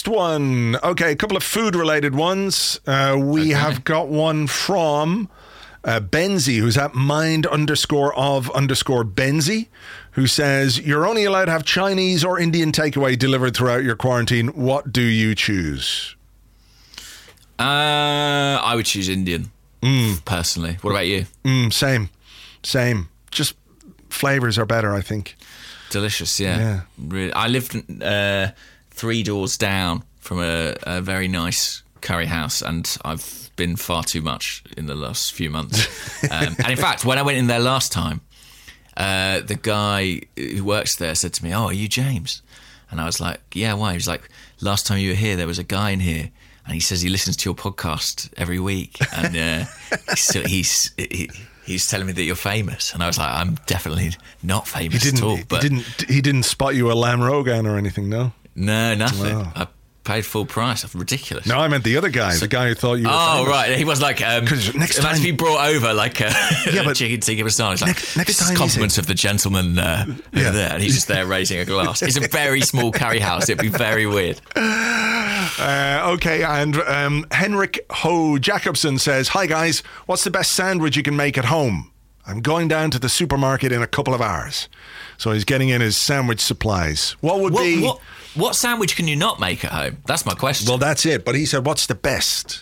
[SPEAKER 6] one.
[SPEAKER 5] Okay, a couple of food-related ones. We have got one from Benzie, who's at mind_of_Benzie, who says, you're only allowed to have Chinese or Indian takeaway delivered throughout your quarantine. What do you choose?
[SPEAKER 6] I would choose Indian, personally. What about you?
[SPEAKER 5] Same. Just flavours are better, I think.
[SPEAKER 6] Delicious, yeah. Really. I lived 3 doors down from a very nice curry house, and I've been far too much in the last few months. And in fact, when I went in there last time, the guy who works there said to me, "Oh, are you James?" And I was like, "Yeah, why?" He was like, "Last time you were here, there was a guy in here, and he says he listens to your podcast every week, and he's telling me that you're famous." And I was like, "I'm definitely not famous at all." But
[SPEAKER 5] he didn't spot you a lamb Rogan or anything, no?
[SPEAKER 6] No, nothing.
[SPEAKER 5] Wow.
[SPEAKER 6] I paid full price. Ridiculous.
[SPEAKER 5] No, I meant the other guy, the guy who thought you were famous.
[SPEAKER 6] Right. He was like,
[SPEAKER 5] next
[SPEAKER 6] imagine
[SPEAKER 5] time
[SPEAKER 6] if he brought over like a
[SPEAKER 5] but
[SPEAKER 6] chicken tikka masala. It's like,
[SPEAKER 5] next
[SPEAKER 6] this
[SPEAKER 5] time
[SPEAKER 6] is compliments of the gentleman over there. And he's just there raising a glass. It's a very small curry house. It'd be very weird.
[SPEAKER 5] Okay, and Henrik Ho Jacobson says, hi guys, what's the best sandwich you can make at home? I'm going down to the supermarket in a couple of hours. So he's getting in his sandwich supplies.
[SPEAKER 6] What sandwich can you not make at home? That's my question.
[SPEAKER 5] Well, that's it. But he said, what's the best?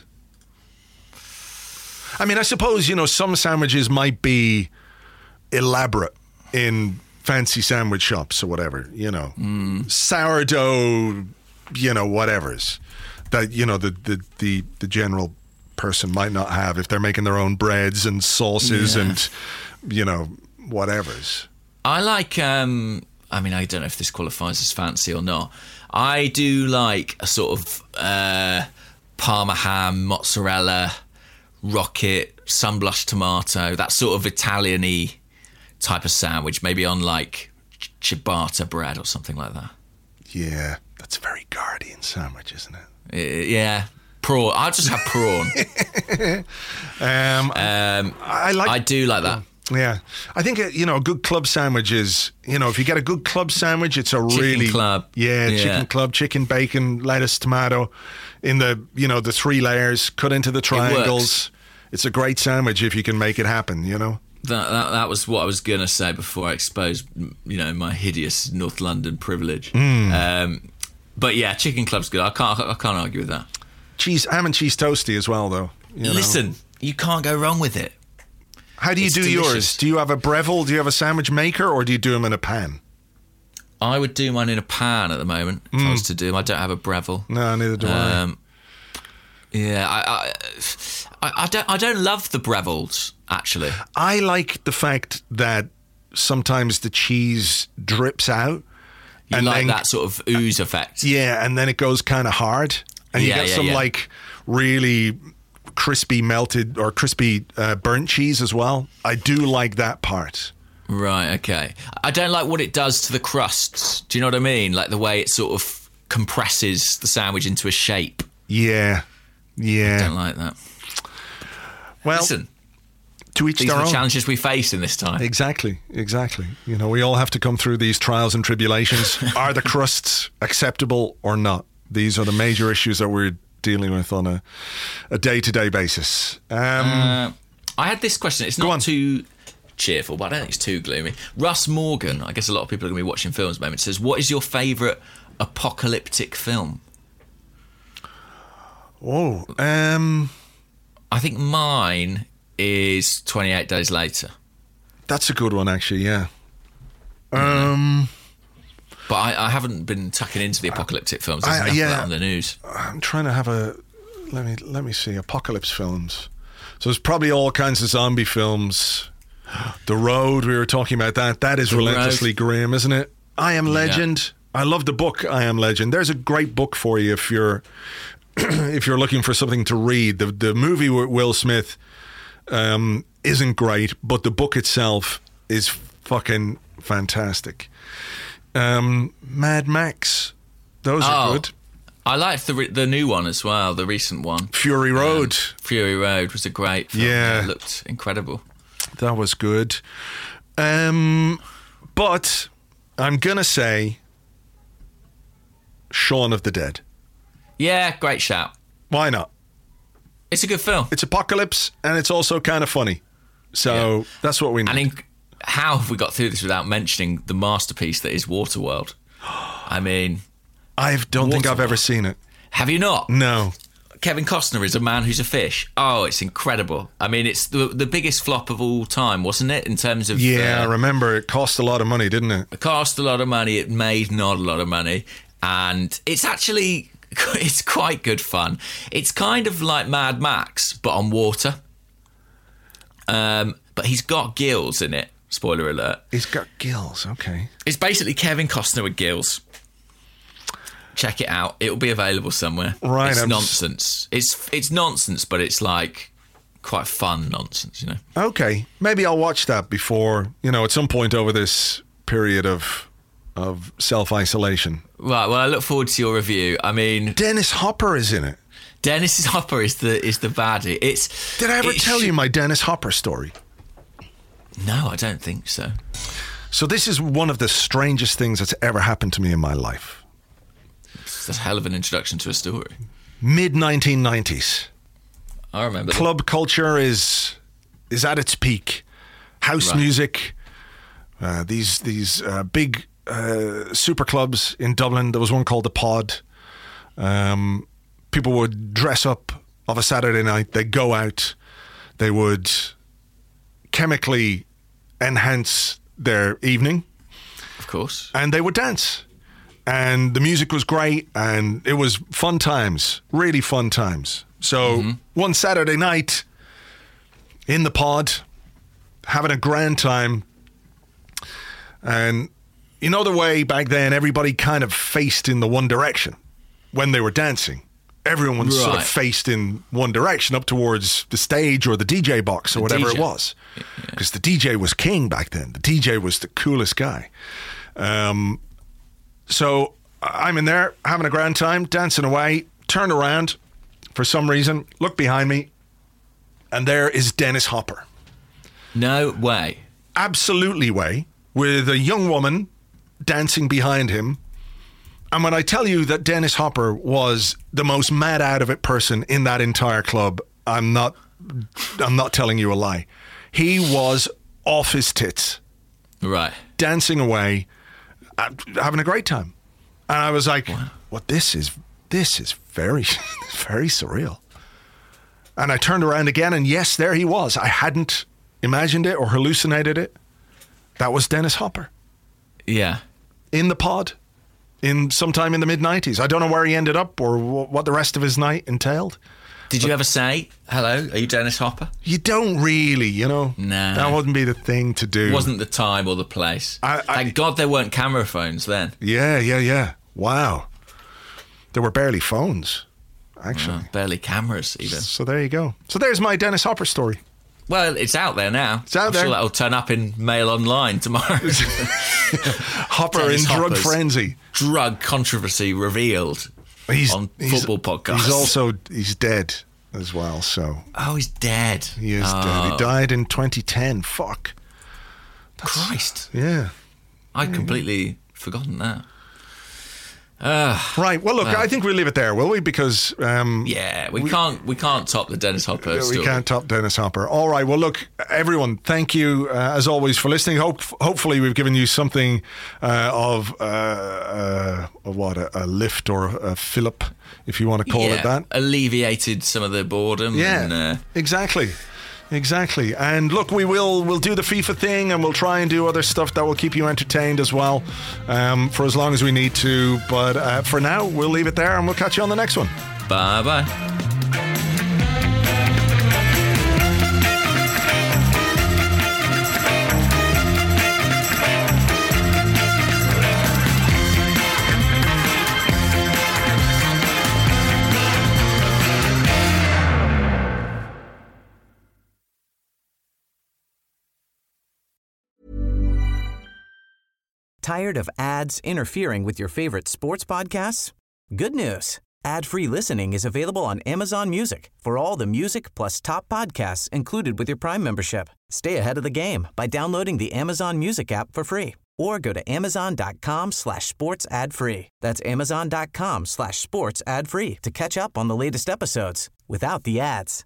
[SPEAKER 5] I mean, I suppose, some sandwiches might be elaborate in fancy sandwich shops or whatever, sourdough, whatevers that, the general person might not have if they're making their own breads and sauces and, whatevers.
[SPEAKER 6] I like, I don't know if this qualifies as fancy or not. I do like a sort of Parma ham, mozzarella, rocket, sunblush tomato, that sort of Italian-y type of sandwich, maybe on like ciabatta bread or something like that.
[SPEAKER 5] Yeah, that's a very Guardian sandwich, isn't it?
[SPEAKER 6] Yeah. Prawn. I'll just have prawn. I do like that.
[SPEAKER 5] Yeah. I think, a good club sandwich is, if you get a good club sandwich, it's a really...
[SPEAKER 6] club.
[SPEAKER 5] Yeah, chicken club, chicken, bacon, lettuce, tomato, in the, the 3 layers, cut into the triangles. It's a great sandwich if you can make it happen,
[SPEAKER 6] That was what I was going to say before I exposed, my hideous North London privilege. But yeah, chicken club's good. I can't argue with that.
[SPEAKER 5] Ham and cheese toasty as well, though.
[SPEAKER 6] Listen, you can't go wrong with it.
[SPEAKER 5] How do you do yours? Do you have a Breville? Do you have a sandwich maker, or do you do them in a pan?
[SPEAKER 6] I would do mine in a pan at the moment if I was to do them. I don't have a Breville.
[SPEAKER 5] No, neither do I.
[SPEAKER 6] Yeah, I don't love the Brevilles, actually.
[SPEAKER 5] I like the fact that sometimes the cheese drips out.
[SPEAKER 6] You like that sort of ooze effect.
[SPEAKER 5] Yeah, and then it goes kind of hard. And you get some like really crispy melted or crispy burnt cheese as well. I do like that part.
[SPEAKER 6] Right, okay. I don't like what it does to the crusts. Do you know what I mean? Like the way it sort of compresses the sandwich into a shape.
[SPEAKER 5] Yeah.
[SPEAKER 6] I don't like that.
[SPEAKER 5] Well,
[SPEAKER 6] listen,
[SPEAKER 5] to each
[SPEAKER 6] these
[SPEAKER 5] their
[SPEAKER 6] are the
[SPEAKER 5] own.
[SPEAKER 6] challenges we face in this time.
[SPEAKER 5] Exactly. We all have to come through these trials and tribulations. Are the crusts acceptable or not? These are the major issues that we're dealing with on a day-to-day basis.
[SPEAKER 6] I had this question. It's not too cheerful, but I don't think it's too gloomy. Russ Morgan, I guess a lot of people are going to be watching films at the moment, says, what is your favourite apocalyptic film? I think mine is 28 Days Later.
[SPEAKER 5] That's a good one, actually, yeah.
[SPEAKER 6] But I haven't been tucking into the apocalyptic films. There's enough of that on the news.
[SPEAKER 5] I'm trying to have a... Let me see. Apocalypse films. So there's probably all kinds of zombie films. The Road, we were talking about that. That is relentlessly grim, isn't it? I Am Legend. I love the book I Am Legend. There's a great book for you if you're looking for something to read. The movie with Will Smith isn't great, but the book itself is fucking fantastic. Mad Max, those are good.
[SPEAKER 6] I liked the new one as well, the recent one.
[SPEAKER 5] Fury Road.
[SPEAKER 6] Fury Road was a great film.
[SPEAKER 5] Yeah.
[SPEAKER 6] It looked incredible.
[SPEAKER 5] That was good. But I'm going to say Shaun of the Dead.
[SPEAKER 6] Yeah, great shout.
[SPEAKER 5] Why not?
[SPEAKER 6] It's a good film.
[SPEAKER 5] It's apocalypse, and it's also kind of funny. So that's what we need.
[SPEAKER 6] And how have we got through this without mentioning the masterpiece that is Waterworld? I mean,
[SPEAKER 5] I don't think I've ever seen it.
[SPEAKER 6] Have you not?
[SPEAKER 5] No.
[SPEAKER 6] Kevin Costner is a man who's a fish. Oh, it's incredible. I mean, it's the biggest flop of all time, wasn't it? In terms of...
[SPEAKER 5] Yeah, I remember it cost a lot of money, didn't it?
[SPEAKER 6] It cost a lot of money. It made not a lot of money. And it's actually... It's quite good fun. It's kind of like Mad Max, but on water. But he's got gills in it. Spoiler alert.
[SPEAKER 5] He's got gills, okay.
[SPEAKER 6] It's basically Kevin Costner with gills. Check it out. It'll be available somewhere.
[SPEAKER 5] Right.
[SPEAKER 6] It's nonsense. It's nonsense, but it's like quite fun nonsense, you know.
[SPEAKER 5] Okay. Maybe I'll watch that before, at some point over this period of self-isolation.
[SPEAKER 6] Right. Well, I look forward to your review. I mean,
[SPEAKER 5] Dennis Hopper is in it.
[SPEAKER 6] Dennis Hopper is the baddie.
[SPEAKER 5] Did I ever tell you my Dennis Hopper story?
[SPEAKER 6] No, I don't think so.
[SPEAKER 5] So this is one of the strangest things that's ever happened to me in my life.
[SPEAKER 6] That's a hell of an introduction to a story.
[SPEAKER 5] Mid-1990s.
[SPEAKER 6] I remember.
[SPEAKER 5] Club culture is at its peak. House music. These big super clubs in Dublin. There was one called the Pod. People would dress up of a Saturday night. They'd go out. They would chemically enhance their evening.
[SPEAKER 6] Of course.
[SPEAKER 5] And they would dance. And the music was great, and it was fun times, really fun times. So one Saturday night in the Pod, having a grand time, and the way back then everybody kind of faced in the one direction when they were dancing. Everyone was sort of faced in one direction up towards the stage or the DJ box or whatever it was. Because the DJ was king back then. The DJ was the coolest guy. So I'm in there having a grand time, dancing away, turn around for some reason, look behind me, and there is Dennis Hopper.
[SPEAKER 6] No way.
[SPEAKER 5] Absolutely way, with a young woman dancing behind him. And when I tell you that Dennis Hopper was the most mad out of it person in that entire club, I'm not telling you a lie. He was off his tits.
[SPEAKER 6] Right.
[SPEAKER 5] Dancing away, having a great time. And I was like, what this is very, very surreal. And I turned around again, and yes, there he was. I hadn't imagined it or hallucinated it. That was Dennis Hopper.
[SPEAKER 6] Yeah.
[SPEAKER 5] In the Pod. Sometime in the mid-90s. I don't know where he ended up or what the rest of his night entailed.
[SPEAKER 6] Did you ever say, hello, are you Dennis Hopper?
[SPEAKER 5] You don't really,
[SPEAKER 6] No.
[SPEAKER 5] That wouldn't be the thing to do.
[SPEAKER 6] It wasn't the time or the place. Thank God there weren't camera phones then.
[SPEAKER 5] Yeah. Wow. There were barely phones, actually.
[SPEAKER 6] Barely cameras, even.
[SPEAKER 5] So there you go. So there's my Dennis Hopper story.
[SPEAKER 6] Well, it's out there now.
[SPEAKER 5] It's out there.
[SPEAKER 6] I'm sure that'll turn up in Mail Online tomorrow.
[SPEAKER 5] Hopper Dennis in drug frenzy.
[SPEAKER 6] Drug controversy revealed on football podcasts.
[SPEAKER 5] He's dead as well, so.
[SPEAKER 6] Oh, he's dead.
[SPEAKER 5] He is dead. He died in 2010. Fuck.
[SPEAKER 6] Christ.
[SPEAKER 5] Yeah.
[SPEAKER 6] I'd completely forgotten that.
[SPEAKER 5] Right. Well, look, I think we'll leave it there, will we? Because
[SPEAKER 6] we can't top the Dennis Hopper story.
[SPEAKER 5] We can't top Dennis Hopper. All right. Well, look, everyone, thank you as always for listening. Hopefully, we've given you something of a lift or a fillip, if you want to call it that.
[SPEAKER 6] Alleviated some of the boredom.
[SPEAKER 5] Yeah. Exactly. And look, we'll do the FIFA thing, and we'll try and do other stuff that will keep you entertained as well, for as long as we need to. But for now, we'll leave it there, and we'll catch you on the next one.
[SPEAKER 6] Bye-bye.
[SPEAKER 11] Tired of ads interfering with your favorite sports podcasts? Good news. Ad-free listening is available on Amazon Music for all the music plus top podcasts included with your Prime membership. Stay ahead of the game by downloading the Amazon Music app for free or go to amazon.com/sports ad free. That's amazon.com/sports ad free to catch up on the latest episodes without the ads.